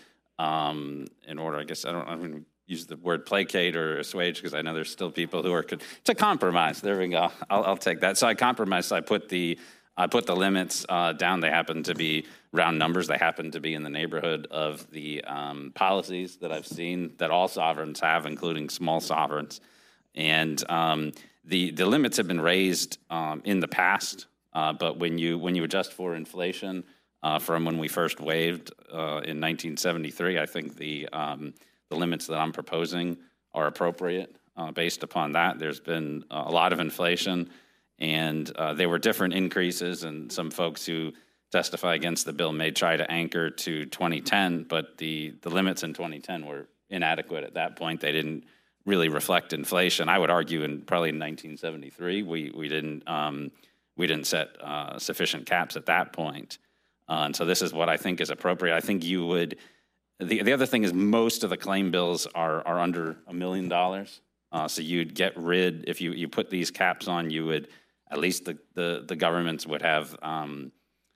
um, in order, I guess I don't, I'm going to use the word placate or assuage, because I know there's still people who are to compromise. There we go. I'll, I'll take that. So I compromised. I put the I put the limits uh, down. They happen to be round numbers. They happen to be in the neighborhood of the um, policies that I've seen that all sovereigns have, including small sovereigns. And um, the the limits have been raised um, in the past, uh, but when you when you adjust for inflation uh, from when we first waived uh, in nineteen seventy-three, I think the um, the limits that I'm proposing are appropriate uh, based upon that. There's been a lot of inflation, and uh, they were different increases, and some folks who testify against the bill may try to anchor to twenty ten, but the, the limits in twenty ten were inadequate at that point. They didn't really reflect inflation. I would argue in probably in nineteen seventy-three, we, we didn't um, we didn't set uh, sufficient caps at that point. Uh, and so this is what I think is appropriate. I think you would, the, the other thing is most of the claim bills are, are under a million dollars. Uh, so you'd get rid, if you, you put these caps on, you would, at least the, the, the governments would have um,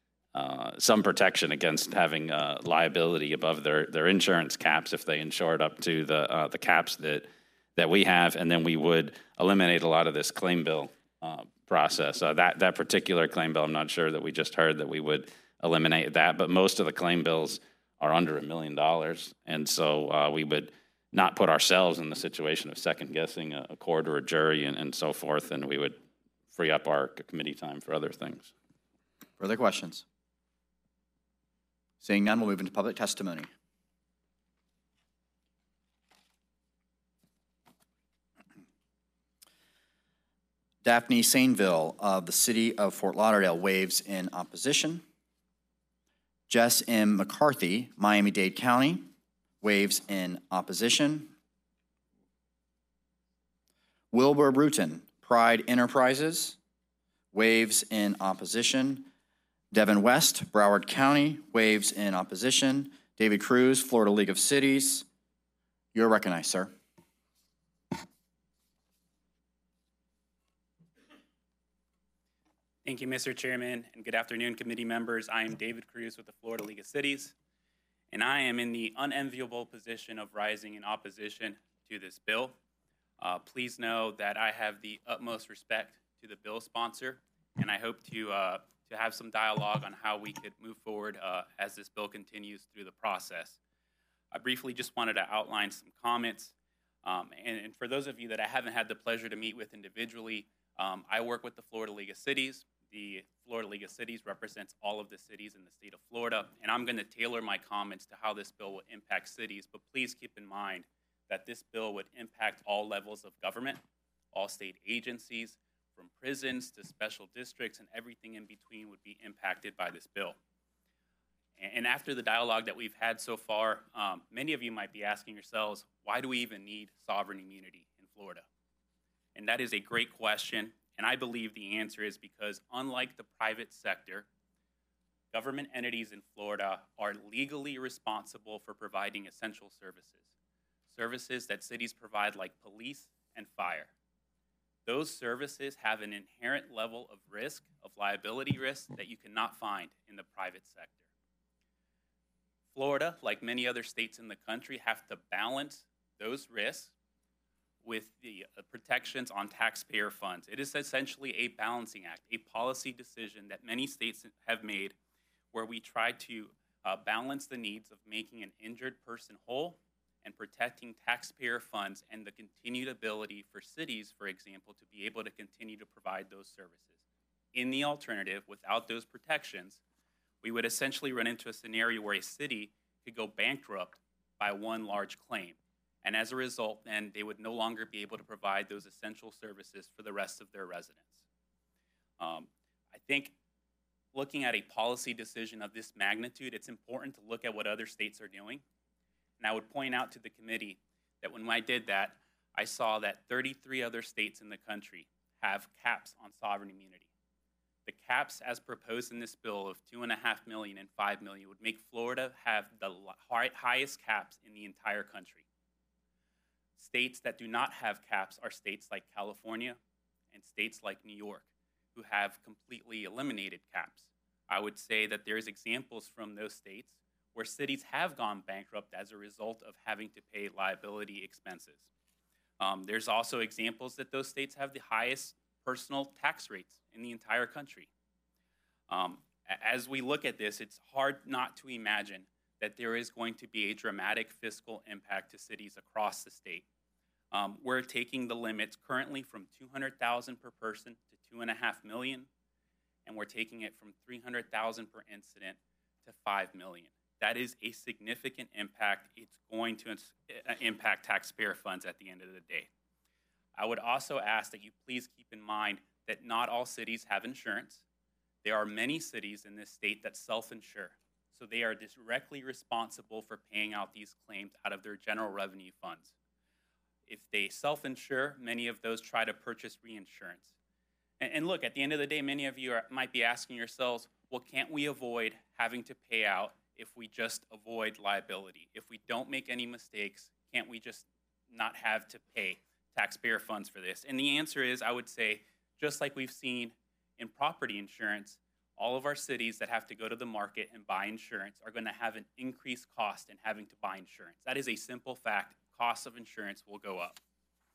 uh, some protection against having uh, liability above their, their insurance caps if they insured up to the uh, the caps that that we have, and then we would eliminate a lot of this claim bill uh, process. Uh, that that particular claim bill, I'm not sure that we just heard that we would eliminate that, but most of the claim bills are under a million dollars, and so uh, we would not put ourselves in the situation of second guessing a, a court or a jury and, and so forth, and we would free up our committee time for other things. Further questions? Seeing none, we'll move into public testimony. Daphne Sainville of the City of Fort Lauderdale waives in opposition. Jess M. McCarthy, Miami-Dade County, waives in opposition. Wilbur Bruton, Pride Enterprises, waives in opposition. Devin West, Broward County, waives in opposition. David Cruz, Florida League of Cities. You're recognized, sir. Thank you, Mister Chairman, and good afternoon, committee members. I am David Cruz with the Florida League of Cities, and I am in the unenviable position of rising in opposition to this bill. Uh, please know that I have the utmost respect to the bill sponsor, and I hope to uh, to have some dialogue on how we could move forward uh, as this bill continues through the process. I briefly just wanted to outline some comments, um, and, and for those of you that I haven't had the pleasure to meet with individually, um, I work with the Florida League of Cities. The Florida League of Cities represents all of the cities in the state of Florida, and I'm going to tailor my comments to how this bill will impact cities, but please keep in mind that this bill would impact all levels of government, all state agencies, from prisons to special districts, and everything in between would be impacted by this bill. And after the dialogue that we've had so far, um, many of you might be asking yourselves, why do we even need sovereign immunity in Florida? And that is a great question, and I believe the answer is because unlike the private sector, government entities in Florida are legally responsible for providing essential services. Services that cities provide like police, and fire. Those services have an inherent level of risk, of liability risk, that you cannot find in the private sector. Florida, like many other states in the country, have to balance those risks with the uh, protections on taxpayer funds. It is essentially a balancing act, a policy decision that many states have made where we try to uh, balance the needs of making an injured person whole and protecting taxpayer funds and the continued ability for cities, for example, to be able to continue to provide those services. In the alternative, without those protections, we would essentially run into a scenario where a city could go bankrupt by one large claim. And as a result, then they would no longer be able to provide those essential services for the rest of their residents. Um, I think looking at a policy decision of this magnitude, it's important to look at what other states are doing. And I would point out to the committee that when I did that, I saw that thirty-three other states in the country have caps on sovereign immunity. The caps as proposed in this bill of two and a half million and five million would make Florida have the highest caps in the entire country. States that do not have caps are states like California and states like New York, who have completely eliminated caps. I would say that there's examples from those states where cities have gone bankrupt as a result of having to pay liability expenses. Um, there's also examples that those states have the highest personal tax rates in the entire country. Um, as we look at this, it's hard not to imagine that there is going to be a dramatic fiscal impact to cities across the state. Um, we're taking the limits currently from two hundred thousand per person to two and a half million, and we're taking it from three hundred thousand per incident to five million. That is a significant impact. It's going to impact taxpayer funds at the end of the day. I would also ask that you please keep in mind that not all cities have insurance. There are many cities in this state that self-insure, so they are directly responsible for paying out these claims out of their general revenue funds. If they self-insure, many of those try to purchase reinsurance. And, and look, at the end of the day, many of you are, might be asking yourselves, well, can't we avoid having to pay out if we just avoid liability? If we don't make any mistakes, can't we just not have to pay taxpayer funds for this? And the answer is, I would say, just like we've seen in property insurance, all of our cities that have to go to the market and buy insurance are going to have an increased cost in having to buy insurance. That is a simple fact. Cost of insurance will go up.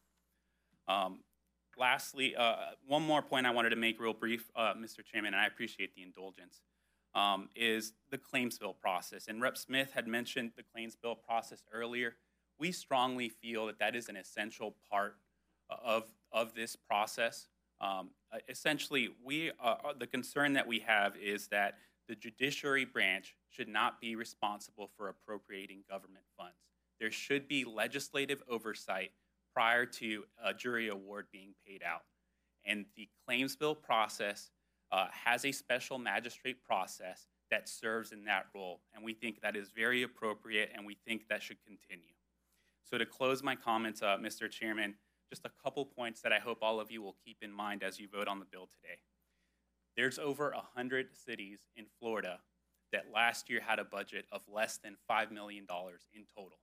Um, lastly, uh, one more point I wanted to make real brief, uh, Mister Chairman, and I appreciate the indulgence, um, is the claims bill process. And Representative Smith had mentioned the claims bill process earlier. We strongly feel that that is an essential part of, of this process. Um, essentially, we uh, the concern that we have is that the judiciary branch should not be responsible for appropriating government funds. There should be legislative oversight prior to a jury award being paid out. And the claims bill process uh, has a special magistrate process that serves in that role. And we think that is very appropriate, and we think that should continue. So to close my comments, uh, Mister Chairman, just a couple points that I hope all of you will keep in mind as you vote on the bill today. There's over one hundred cities in Florida that last year had a budget of less than five million dollars in total.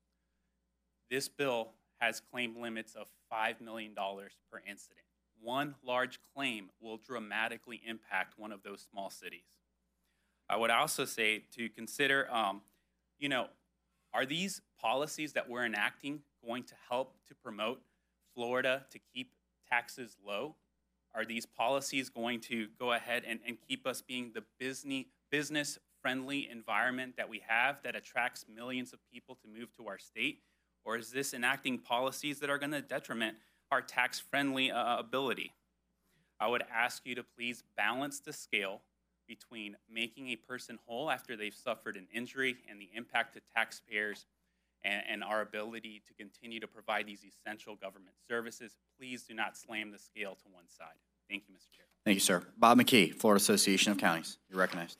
This bill has claim limits of five million dollars per incident. One large claim will dramatically impact one of those small cities. I would also say to consider, um, you know, are these policies that we're enacting going to help to promote Florida to keep taxes low? Are these policies going to go ahead and, and keep us being the business, business-friendly environment that we have that attracts millions of people to move to our state? Or is this enacting policies that are going to detriment our tax-friendly uh, ability? I would ask you to please balance the scale between making a person whole after they've suffered an injury and the impact to taxpayers and, and our ability to continue to provide these essential government services. Please do not slam the scale to one side. Thank you, Mister Chair. Thank you, sir. Bob McKee, Florida Association of Counties. You're recognized.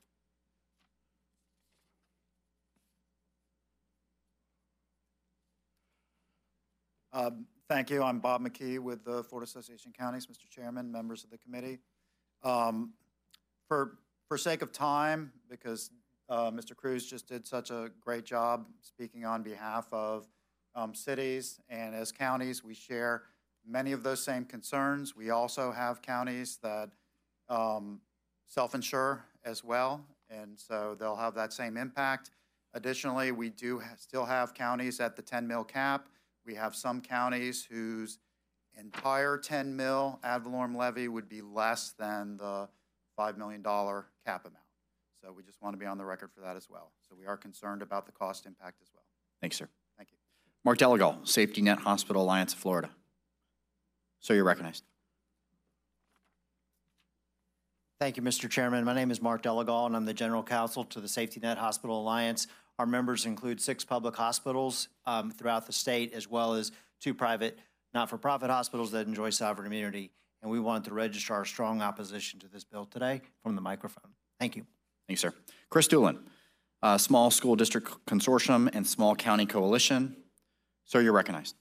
Um, Thank you. I'm Bob McKee with the Florida Association of Counties, Mister Chairman, members of the committee. Um, for, for sake of time, because uh, Mister Cruz just did such a great job speaking on behalf of um, cities, and as counties, we share many of those same concerns. We also have counties that um, self-insure as well, and so they'll have that same impact. Additionally, we do ha- still have counties at the ten mil cap. We have some counties whose entire ten mil ad valorem levy would be less than the five million dollars cap amount. So we just want to be on the record for that as well. So we are concerned about the cost impact as well. Thanks, sir. Thank you. Mark Delagal, Safety Net Hospital Alliance of Florida. Sir, you're recognized. Thank you, Mister Chairman. My name is Mark Delagal, and I'm the General Counsel to the Safety Net Hospital Alliance. Our members include six public hospitals um, throughout the state, as well as two private not-for-profit hospitals that enjoy sovereign immunity. And we wanted to register our strong opposition to this bill today from the microphone. Thank you. Thanks, sir. Chris Doolin, uh, Small School District Consortium and Small County Coalition. Sir, you're recognized.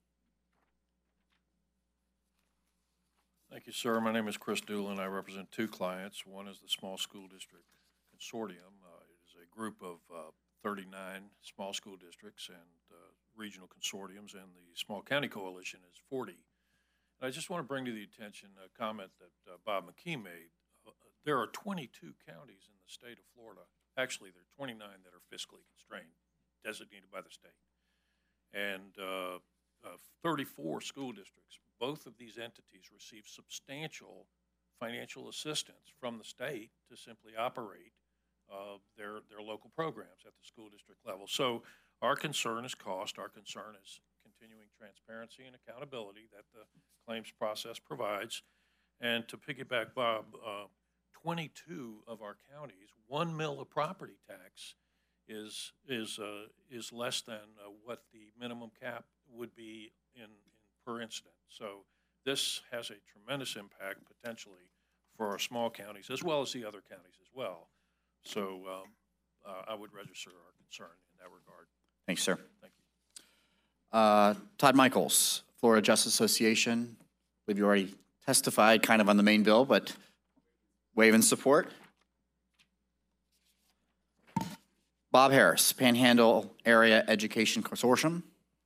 Thank you, sir. My name is Chris Doolin. I represent two clients. One is the Small School District Consortium. Uh, it is a group of uh, thirty-nine small school districts and uh, regional consortiums, and the Small County Coalition is forty. And I just want to bring to the attention a comment that uh, Bob McKee made. Uh, there are twenty-two counties in the state of Florida. Actually, there are twenty-nine that are fiscally constrained, designated by the state, and uh, uh, thirty-four school districts. Both of these entities receive substantial financial assistance from the state to simply operate uh, their, their local programs at the school district level. So our concern is cost. Our concern is continuing transparency and accountability that the claims process provides. And to piggyback Bob, uh, twenty-two of our counties, one mil of property tax is, is, uh, is less than uh, what the minimum cap would be in, in per incident. So this has a tremendous impact potentially for our small counties as well as the other counties as well. So um, uh, I would register our concern in that regard. Thanks, sir. Thank you. Uh, Todd Michaels, Florida Justice Association. I believe you already testified kind of on the main bill, but wave in support. Bob Harris, Panhandle Area Education Consortium.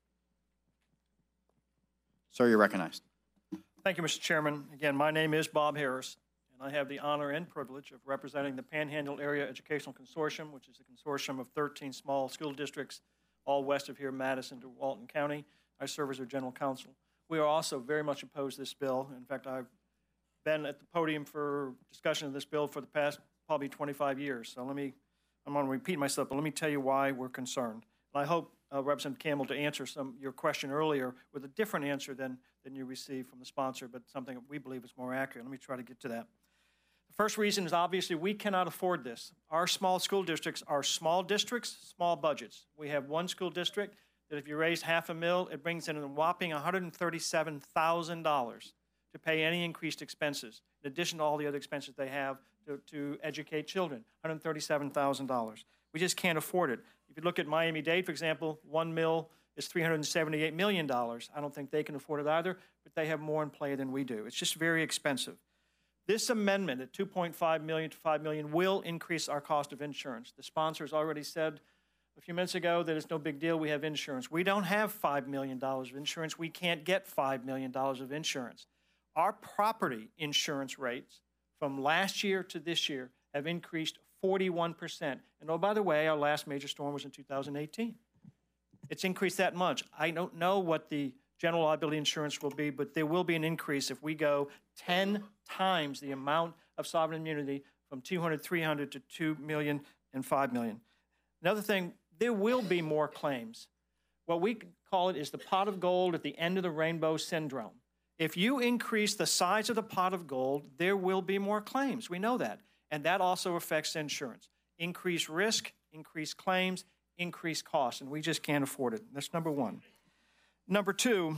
Sir, you're recognized. Thank you, Mister Chairman. Again, my name is Bob Harris, and I have the honor and privilege of representing the Panhandle Area Educational Consortium, which is a consortium of thirteen small school districts, all west of here, Madison to Walton County. I serve as their general counsel. We are also very much opposed to this bill. In fact, I've been at the podium for discussion of this bill for the past probably twenty-five years. So let me, I'm going to repeat myself, but let me tell you why we're concerned. And I hope Uh, Representative Campbell to answer some your question earlier with a different answer than, than you received from the sponsor, but something that we believe is more accurate. Let me try to get to that. The first reason is obviously we cannot afford this. Our small school districts are small districts, small budgets. We have one school district that if you raise half a mil, it brings in a whopping one hundred thirty-seven thousand dollars to pay any increased expenses, in addition to all the other expenses they have to, to educate children, one hundred thirty-seven thousand dollars. We just can't afford it. If you look at Miami-Dade, for example, one mil is three hundred seventy-eight million dollars. I don't think they can afford it either, but they have more in play than we do. It's just very expensive. This amendment at two point five million dollars to five million dollars will increase our cost of insurance. The sponsors already said a few minutes ago that it's no big deal, we have insurance. We don't have five million dollars of insurance. We can't get five million dollars of insurance. Our property insurance rates from last year to this year have increased forty-one percent. And oh, by the way, our last major storm was in two thousand eighteen. It's increased that much. I don't know what the general liability insurance will be, but there will be an increase if we go ten times the amount of sovereign immunity from two hundred, three hundred to two million and five million. Another thing, there will be more claims. What we call it is the pot of gold at the end of the rainbow syndrome. If you increase the size of the pot of gold, there will be more claims. We know that. And that also affects insurance. Increased risk, increased claims, increased costs, and we just can't afford it. That's number one. Number two,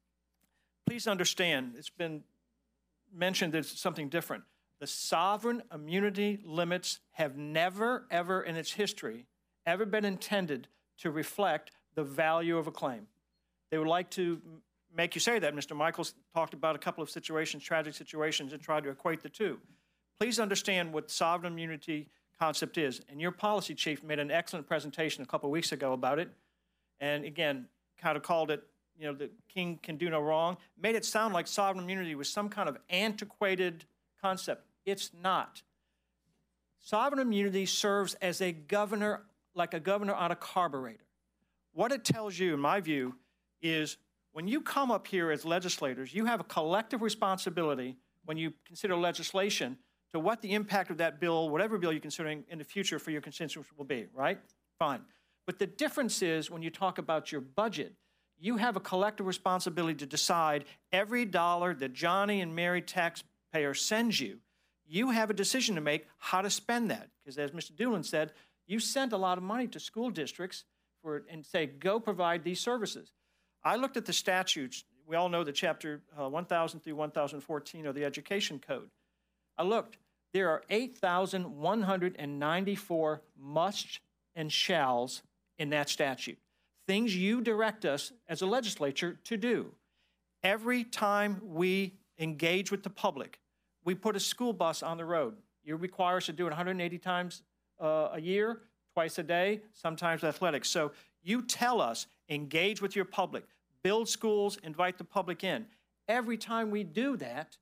please understand, it's been mentioned that it's something different. The sovereign immunity limits have never, ever in its history, ever been intended to reflect the value of a claim. They would like to make you say that. Mister Michaels talked about a couple of situations, tragic situations, and tried to equate the two. Please understand what sovereign immunity concept is. And your policy chief made an excellent presentation a couple of weeks ago about it. And again, kind of called it you know, the king can do no wrong, made it sound like sovereign immunity was some kind of antiquated concept. It's not. Sovereign immunity serves as a governor, like a governor on a carburetor. What it tells you, in my view, is when you come up here as legislators, you have a collective responsibility when you consider legislation to what the impact of that bill, whatever bill you're considering in the future for your constituents will be, right? Fine. But the difference is when you talk about your budget, you have a collective responsibility to decide every dollar that Johnny and Mary taxpayer sends you, you have a decision to make how to spend that. Because as Mister Doolin said, you sent a lot of money to school districts for, and say, go provide these services. I looked at the statutes. We all know the chapter uh, one thousand through one thousand fourteen of the Education Code. I looked. There are eight thousand one hundred ninety-four musts and shalls in that statute. Things you direct us as a legislature to do. Every time we engage with the public, we put a school bus on the road. You require us to do it one hundred eighty times uh, a year, twice a day, sometimes athletics. So you tell us, engage with your public, build schools, invite the public in. Every time we do that,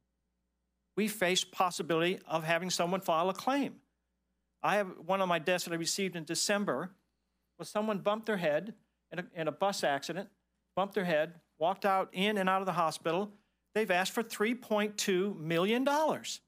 we face possibility of having someone file a claim. I have one on my desk that I received in December was someone bumped their head in a, in a bus accident, bumped their head, walked out in and out of the hospital. They've asked for three point two million dollars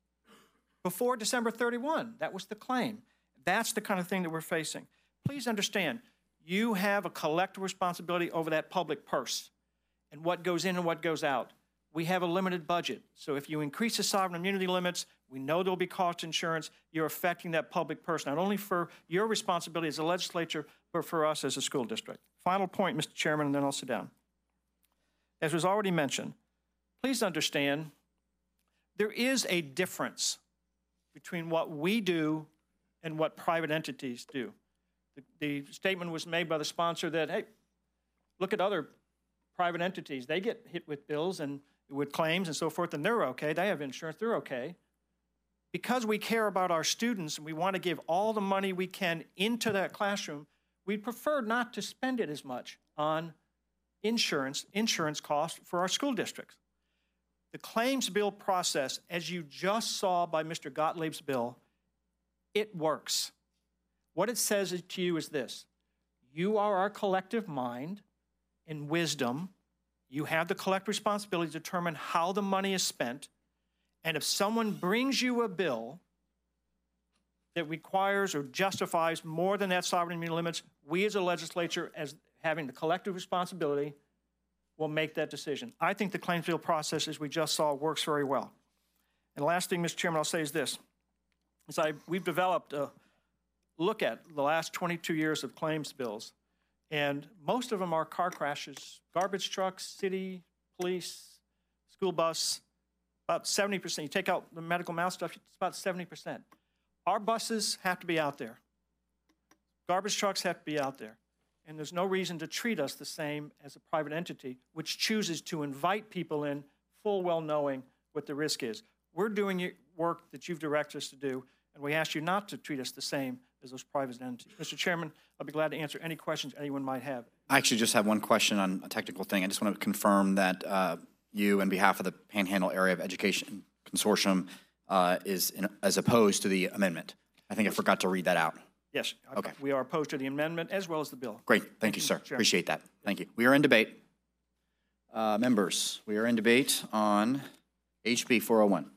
before December thirty-first. That was the claim. That's the kind of thing that we're facing. Please understand, you have a collective responsibility over that public purse and what goes in and what goes out. We have a limited budget. So if you increase the sovereign immunity limits, we know there'll be cost insurance. You're affecting that public purse, not only for your responsibility as a legislature, but for us as a school district. Final point, Mister Chairman, and then I'll sit down. As was already mentioned, please understand there is a difference between what we do and what private entities do. The, the statement was made by the sponsor that, hey, look at other private entities. They get hit with bills and with claims and so forth, and they're okay. They have insurance. They're okay. Because we care about our students and we want to give all the money we can into that classroom, we prefer not to spend it as much on insurance, insurance costs for our school districts. The claims bill process, as you just saw by Mister Gottlieb's bill, it works. What it says to you is this: you are our collective mind and wisdom. You have the collective responsibility to determine how the money is spent. And if someone brings you a bill that requires or justifies more than that sovereign immunity limits, we as a legislature, as having the collective responsibility, will make that decision. I think the claims bill process, as we just saw, works very well. And the last thing, Mister Chairman, I'll say is this. Is I, we've developed a look at the last twenty-two years of claims bills, and most of them are car crashes, garbage trucks, city, police, school bus, about seventy percent. You take out the medical malstuff, it's about seventy percent. Our buses have to be out there. Garbage trucks have to be out there. And there's no reason to treat us the same as a private entity, which chooses to invite people in full well knowing what the risk is. We're doing work that you've directed us to do, and we ask you not to treat us the same as those private entities. Mister Chairman, I'll be glad to answer any questions anyone might have. I actually just have one question on a technical thing. I just want to confirm that uh, you, on behalf of the Panhandle Area of Education Consortium, uh, is in, as opposed to the amendment. I think I forgot to read that out. Yes. Okay. We are opposed to the amendment as well as the bill. Great. Thank, Thank you, sir. Chairman. Appreciate that. Thank you. We are in debate. Uh, members, we are in debate on H B four oh one.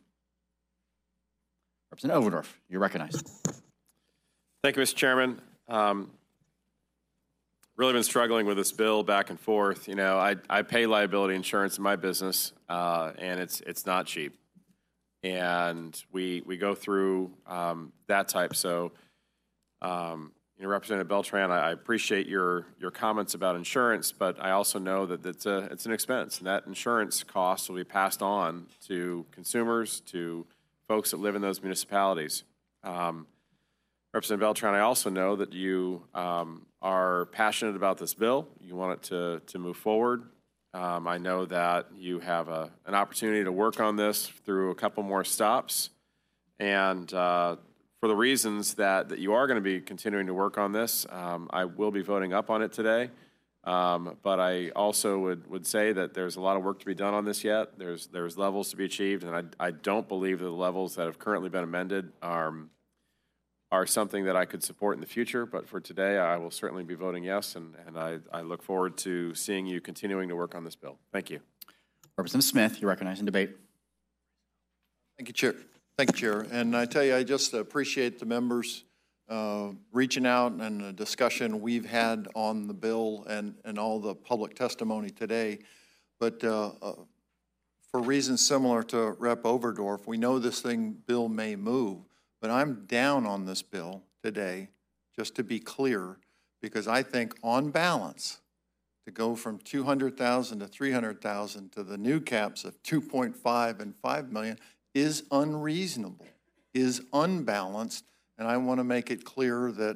Representative Overdorf, you're recognized. Thank you, Mister Chairman. Um, really been struggling with this bill back and forth. You know, I, I pay liability insurance in my business, uh, and it's it's not cheap. And we we go through um, that type. So, um, you know, Representative Beltran, I, I appreciate your your comments about insurance, but I also know that it's a it's an expense, and that insurance cost will be passed on to consumers, to folks that live in those municipalities. Um, Representative Beltran, I also know that you um, are passionate about this bill. You want it to, to move forward. Um, I know that you have a, an opportunity to work on this through a couple more stops. And uh, for the reasons that, that you are going to be continuing to work on this, um, I will be voting up on it today. Um, but I also would, would say that there's a lot of work to be done on this yet. There's, there's levels to be achieved, and I, I don't believe that the levels that have currently been amended are, are something that I could support in the future. But for today, I will certainly be voting yes, and, and I, I look forward to seeing you continuing to work on this bill. Thank you. Representative Smith, you recognize in debate. Thank you, Chair. Thank you, Chair. And I tell you, I just appreciate the members uh, reaching out and the discussion we've had on the bill and, and all the public testimony today. But uh, uh, for reasons similar to Rep Overdorf, we know this thing bill may move, but I'm down on this bill today, just to be clear, because I think on balance, to go from two hundred thousand to three hundred thousand to the new caps of two point five and five million is unreasonable, is unbalanced, and I want to make it clear that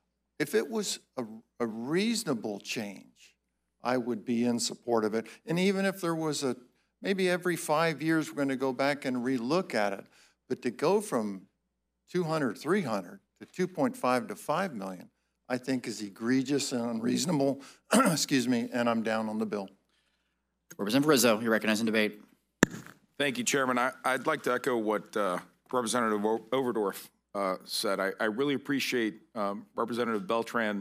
if it was a, a reasonable change, I would be in support of it. And even if there was a, maybe every five years we're going to go back and relook at it, but to go from two hundred, three hundred to two point five to five million, I think is egregious and unreasonable, excuse me, and I'm down on the bill. Representative Rizzo, you recognize in debate. Thank you, Chairman. I, I'd like to echo what uh, Representative O- Overdorf uh, said. I, I really appreciate um, Representative Beltran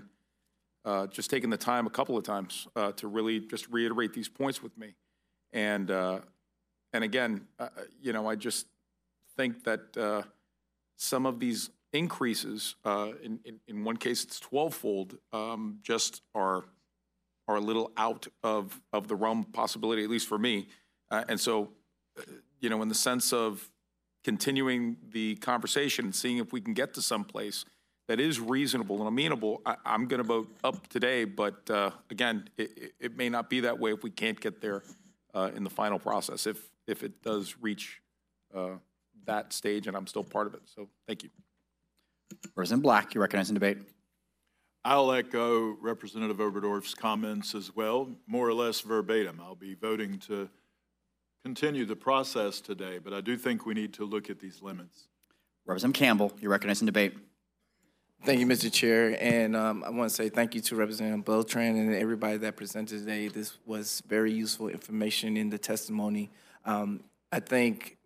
uh, just taking the time a couple of times uh, to really just reiterate these points with me. And, uh, and again, uh, you know, I just think that uh, some of these increases, uh, in, in, in one case it's twelve-fold, um, just are, are a little out of, of the realm of possibility, at least for me. Uh, and so, you know, in the sense of continuing the conversation, seeing if we can get to some place that is reasonable and amenable, I, I'm going to vote up today. But uh, again, it, it may not be that way if we can't get there uh, in the final process, if, if it does reach uh, that stage and I'm still part of it. So thank you. Representative Black, you recognize in debate. I'll echo Representative Oberdorf's comments as well, more or less verbatim. I'll be voting to continue the process today, but I do think we need to look at these limits. Representative Campbell, you recognize in debate. Thank you, Mister Chair, and um, I want to say thank you to Representative Beltran and everybody that presented today. This was very useful information in the testimony. Um, I think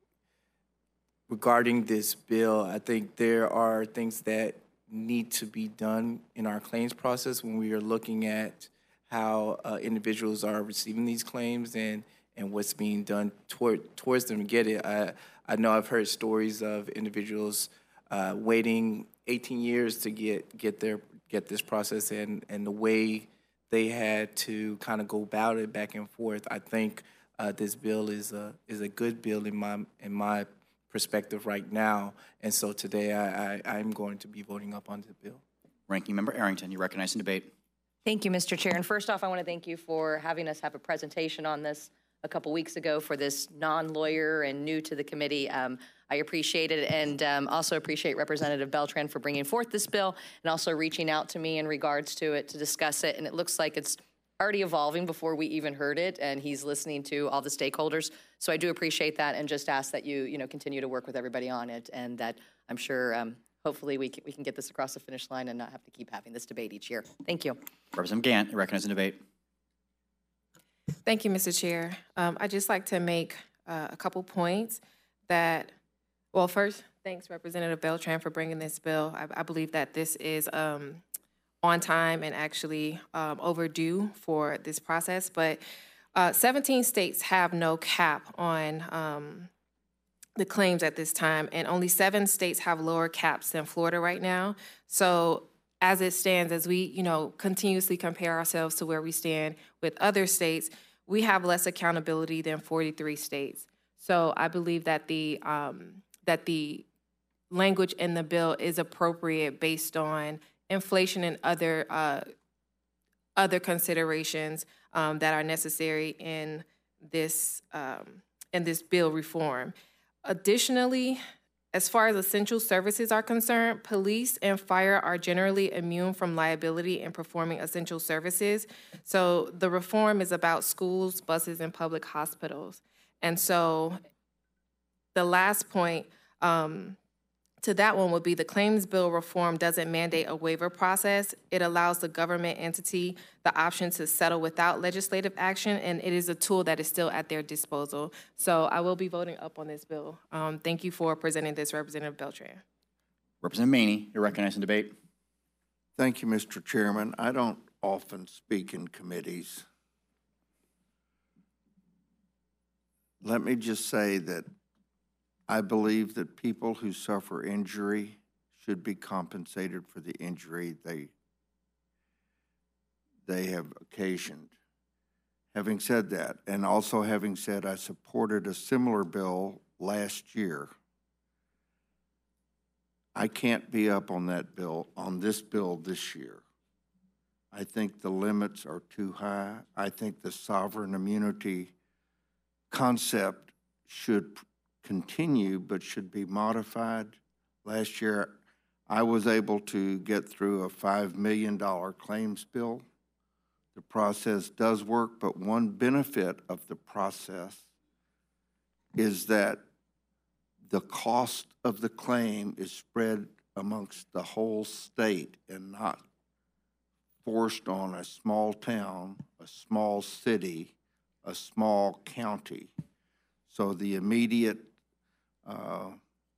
regarding this bill, I think there are things that need to be done in our claims process when we are looking at how uh, individuals are receiving these claims and and what's being done toward, towards them to get it. I, I know I've heard stories of individuals uh, waiting eighteen years to get get their get this process, and, and the way they had to kind of go about it back and forth. I think uh, this bill is a is a good bill in my in my perspective right now, and so today I, I I'm going to be voting up on the bill. Ranking Member Arrington, you recognize in debate. Thank you, Mister Chair. And first off, I want to thank you for having us have a presentation on this a couple weeks ago for this non-lawyer and new to the committee. Um, I appreciate it, and um, also appreciate Representative Beltran for bringing forth this bill and also reaching out to me in regards to it to discuss it. And it looks like it's already evolving before we even heard it, and he's listening to all the stakeholders. So I do appreciate that, and just ask that you, you know, continue to work with everybody on it, and that I'm sure, um, hopefully, we can, we can get this across the finish line and not have to keep having this debate each year. Thank you. Representative Gant, you recognize in debate. Thank you, Mister Chair. Um, I'd just like to make uh, a couple points that, well, first, thanks Representative Beltran for bringing this bill. I, I believe that this is um, on time and actually um, overdue for this process, but uh, seventeen states have no cap on um, the claims at this time, and only seven states have lower caps than Florida right now. So as it stands, as we, you know, continuously compare ourselves to where we stand with other states, we have less accountability than forty-three states. So I believe that the um, that the language in the bill is appropriate based on inflation and other uh, other considerations um, that are necessary in this um, in this bill reform. Additionally, as far as essential services are concerned, police and fire are generally immune from liability in performing essential services. So the reform is about schools, buses, and public hospitals. And so the last point, um, to that one would be the claims bill reform doesn't mandate a waiver process. It allows the government entity the option to settle without legislative action, and it is a tool that is still at their disposal. So I will be voting up on this bill. Um, thank you for presenting this, Representative Beltran. Representative Maney, you're recognized in debate. Thank you, Mister Chairman. I don't often speak in committees. Let me just say that I believe that people who suffer injury should be compensated for the injury they, they have occasioned. Having said that, and also having said I supported a similar bill last year, I can't be up on that bill, on this bill this year. I think the limits are too high. I think the sovereign immunity concept should continue, but should be modified. Last year, I was able to get through a five million dollar claims bill. The process does work, but one benefit of the process is that the cost of the claim is spread amongst the whole state and not forced on a small town, a small city, a small county. So the immediate uh,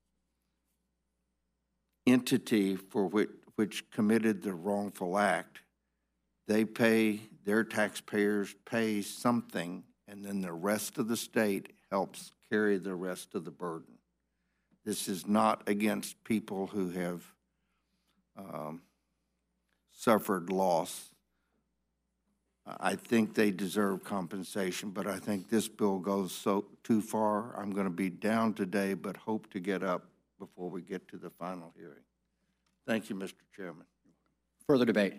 entity for which, which committed the wrongful act, they pay, their taxpayers pay something, and then the rest of the state helps carry the rest of the burden. This is not against people who have um, suffered loss. I think they deserve compensation, but I think this bill goes so too far. I'm going to be down today, but hope to get up before we get to the final hearing. Thank you, Mister Chairman. Further debate?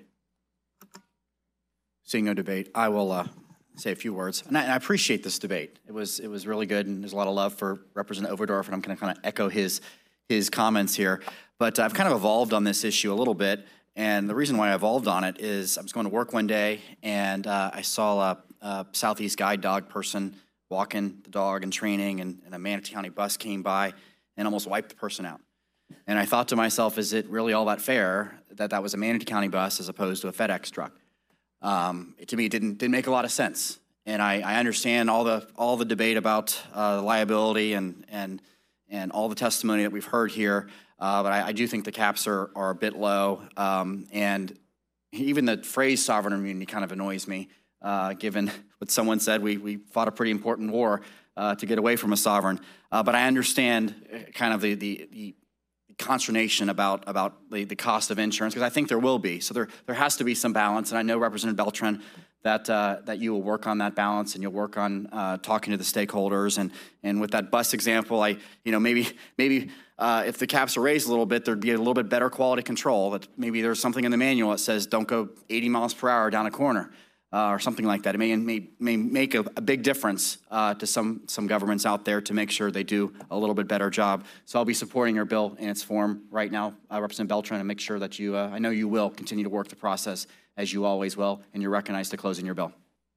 Seeing no debate, I will uh, say a few words. And I, and I appreciate this debate. It was it was really good, and there's a lot of love for Representative Overdorf, and I'm going to kind of echo his his comments here. But I've kind of evolved on this issue a little bit, and the reason why I evolved on it is I was going to work one day, and uh, I saw a, a Southeast guide dog person walking the dog and training, and, and a Manatee County bus came by and almost wiped the person out. And I thought to myself, is it really all that fair that that was a Manatee County bus as opposed to a FedEx truck? Um, it, to me, it didn't didn't make a lot of sense, and I, I understand all the all the debate about uh, liability and and and all the testimony that we've heard here, uh, but I, I do think the caps are are a bit low, um, and even the phrase sovereign immunity kind of annoys me, uh, given what someone said. We we fought a pretty important war uh, to get away from a sovereign, uh, but I understand kind of the the. the consternation about about the, the cost of insurance, because I think there will be. So there there has to be some balance, and I know Representative Beltran that uh, that you will work on that balance, and you'll work on uh, talking to the stakeholders. And and with that bus example, I you know maybe maybe uh, if the caps are raised a little bit, there'd be a little bit better quality control. That maybe there's something in the manual that says don't go eighty miles per hour down a corner. Uh, or something like that. It may may, may make a, a big difference uh, to some some governments out there to make sure they do a little bit better job. So I'll be supporting your bill in its form right now, uh, Representative Beltran, and make sure that you, uh, I know you will continue to work the process as you always will, and you're recognized to close in your bill.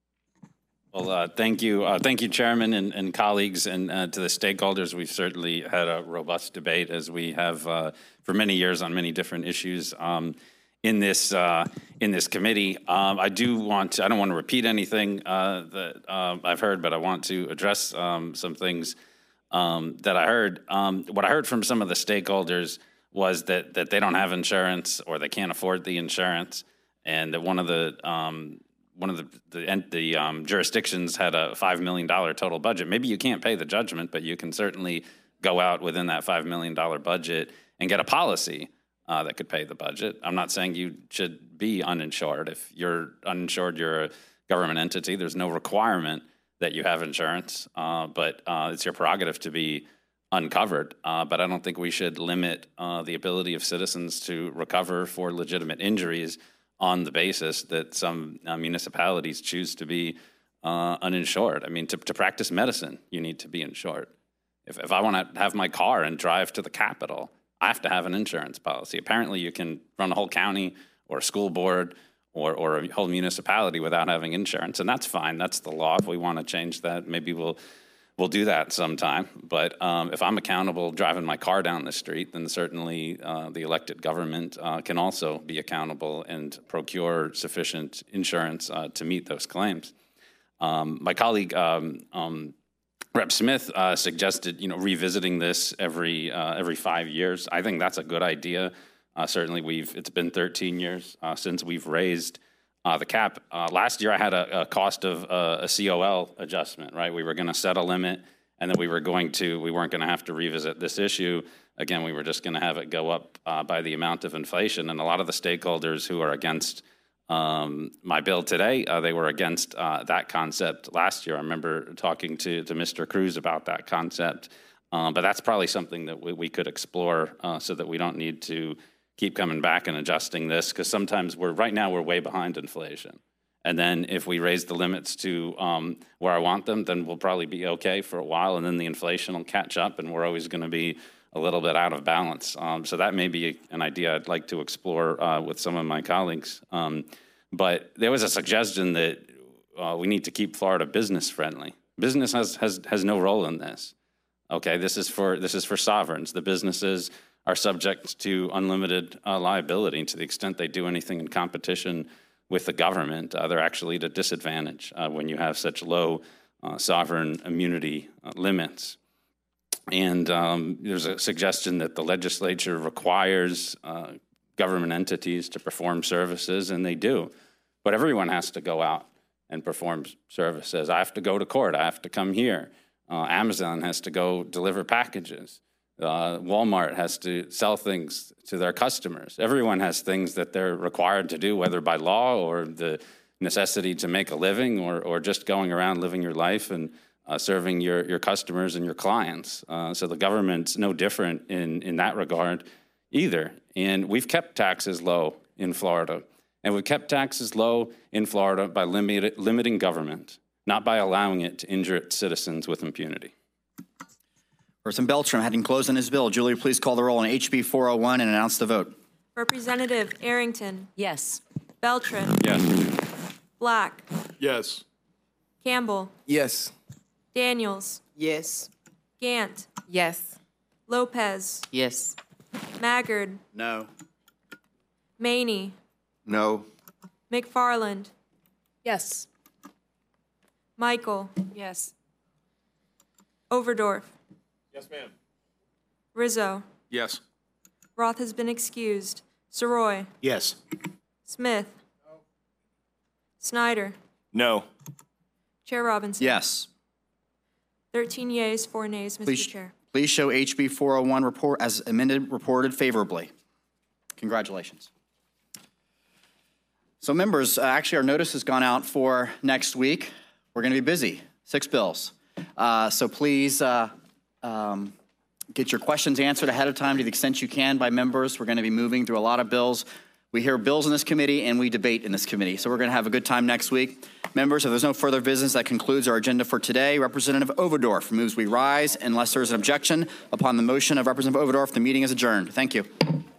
Well, uh, thank you. Uh, thank you, Chairman and, and colleagues, and uh, to the stakeholders. We've certainly had a robust debate, as we have uh, for many years on many different issues. Um, in this uh, in this committee. Um, I do want to, I don't want to repeat anything uh, that uh, I've heard, but I want to address um, some things um, that I heard. Um, what I heard from some of the stakeholders was that that they don't have insurance, or they can't afford the insurance, and that one of the um, one of the the, the um, jurisdictions had a five million dollars total budget. Maybe you can't pay the judgment, but you can certainly go out within that five million dollars budget and get a policy Uh, that could pay the budget. I'm not saying you should be uninsured. If you're uninsured, you're a government entity. There's no requirement that you have insurance, uh, but uh, it's your prerogative to be uncovered. Uh, but I don't think we should limit uh, the ability of citizens to recover for legitimate injuries on the basis that some uh, municipalities choose to be uh, uninsured. I mean, to, to practice medicine, you need to be insured. If, if I want to have my car and drive to the Capitol, I have to have an insurance policy. Apparently, you can run a whole county or a school board or, or a whole municipality without having insurance, and that's fine. That's the law. If we want to change that, maybe we'll we'll do that sometime. But um, if I'm accountable driving my car down the street, then certainly uh, the elected government uh, can also be accountable and procure sufficient insurance uh, to meet those claims. Um, my colleague, um, um, Rep Smith, uh, suggested, you know, revisiting this every uh, every five years. I think that's a good idea. Uh, certainly, we've it's been thirteen years uh, since we've raised uh, the cap. Uh, last year, I had a, a cost of uh, a C O L adjustment. Right, we were going to set a limit, and then we were going to we weren't going to have to revisit this issue again. We were just going to have it go up uh, by the amount of inflation. And a lot of the stakeholders who are against Um, my bill today, uh, they were against uh, that concept last year. I remember talking to, to Mister Cruz about that concept, um, but that's probably something that we, we could explore uh, so that we don't need to keep coming back and adjusting this, because sometimes we're, right now we're way behind inflation. And then if we raise the limits to um, where I want them, then we'll probably be okay for a while, and then the inflation will catch up, and we're always going to be a little bit out of balance. Um, so that may be an idea I'd like to explore uh, with some of my colleagues. Um, but there was a suggestion that uh, we need to keep Florida business friendly. Business has, has, has no role in this. Okay, this is for this is for sovereigns. The businesses are subject to unlimited uh, liability. To the extent they do anything in competition with the government, uh, they're actually at a disadvantage uh, when you have such low uh, sovereign immunity uh, limits. And um, there's a suggestion that the legislature requires uh, government entities to perform services, and they do. But everyone has to go out and perform services. I have to go to court. I have to come here. Uh, Amazon has to go deliver packages. Uh, Walmart has to sell things to their customers. Everyone has things that they're required to do, whether by law or the necessity to make a living, or, or just going around living your life and Uh, serving your, your customers and your clients. Uh, so the government's no different in, in that regard either. And we've kept taxes low in Florida. And we've kept taxes low in Florida by limit, limiting government, not by allowing it to injure its citizens with impunity. Person Beltram, having closed on his bill, Julie, please call the roll on H B four oh one and announce the vote. Representative Arrington. Yes. Beltran. Yes. Black. Yes. Campbell. Yes. Daniels. Yes. Gant. Yes. Lopez. Yes. Maggard. No. Maney. No. McFarland. Yes. Michael. Yes. Overdorf. Yes, ma'am. Rizzo. Yes. Roth has been excused. Soroy. Yes. Smith. No. Snyder. No. Chair Robinson. Yes. thirteen yeas, four nays, Mister Please, Chair. please show H B four oh one report as amended reported favorably. Congratulations. So members, uh, actually our notice has gone out for next week. We're going to be busy, six bills. Uh, so please uh, um, get your questions answered ahead of time to the extent you can by members. We're going to be moving through a lot of bills. We hear bills in this committee and we debate in this committee. So we're going to have a good time next week. Members, if there's no further business, that concludes our agenda for today. Representative Overdorf moves we rise unless there's an objection. Upon the motion of Representative Overdorf, the meeting is adjourned. Thank you.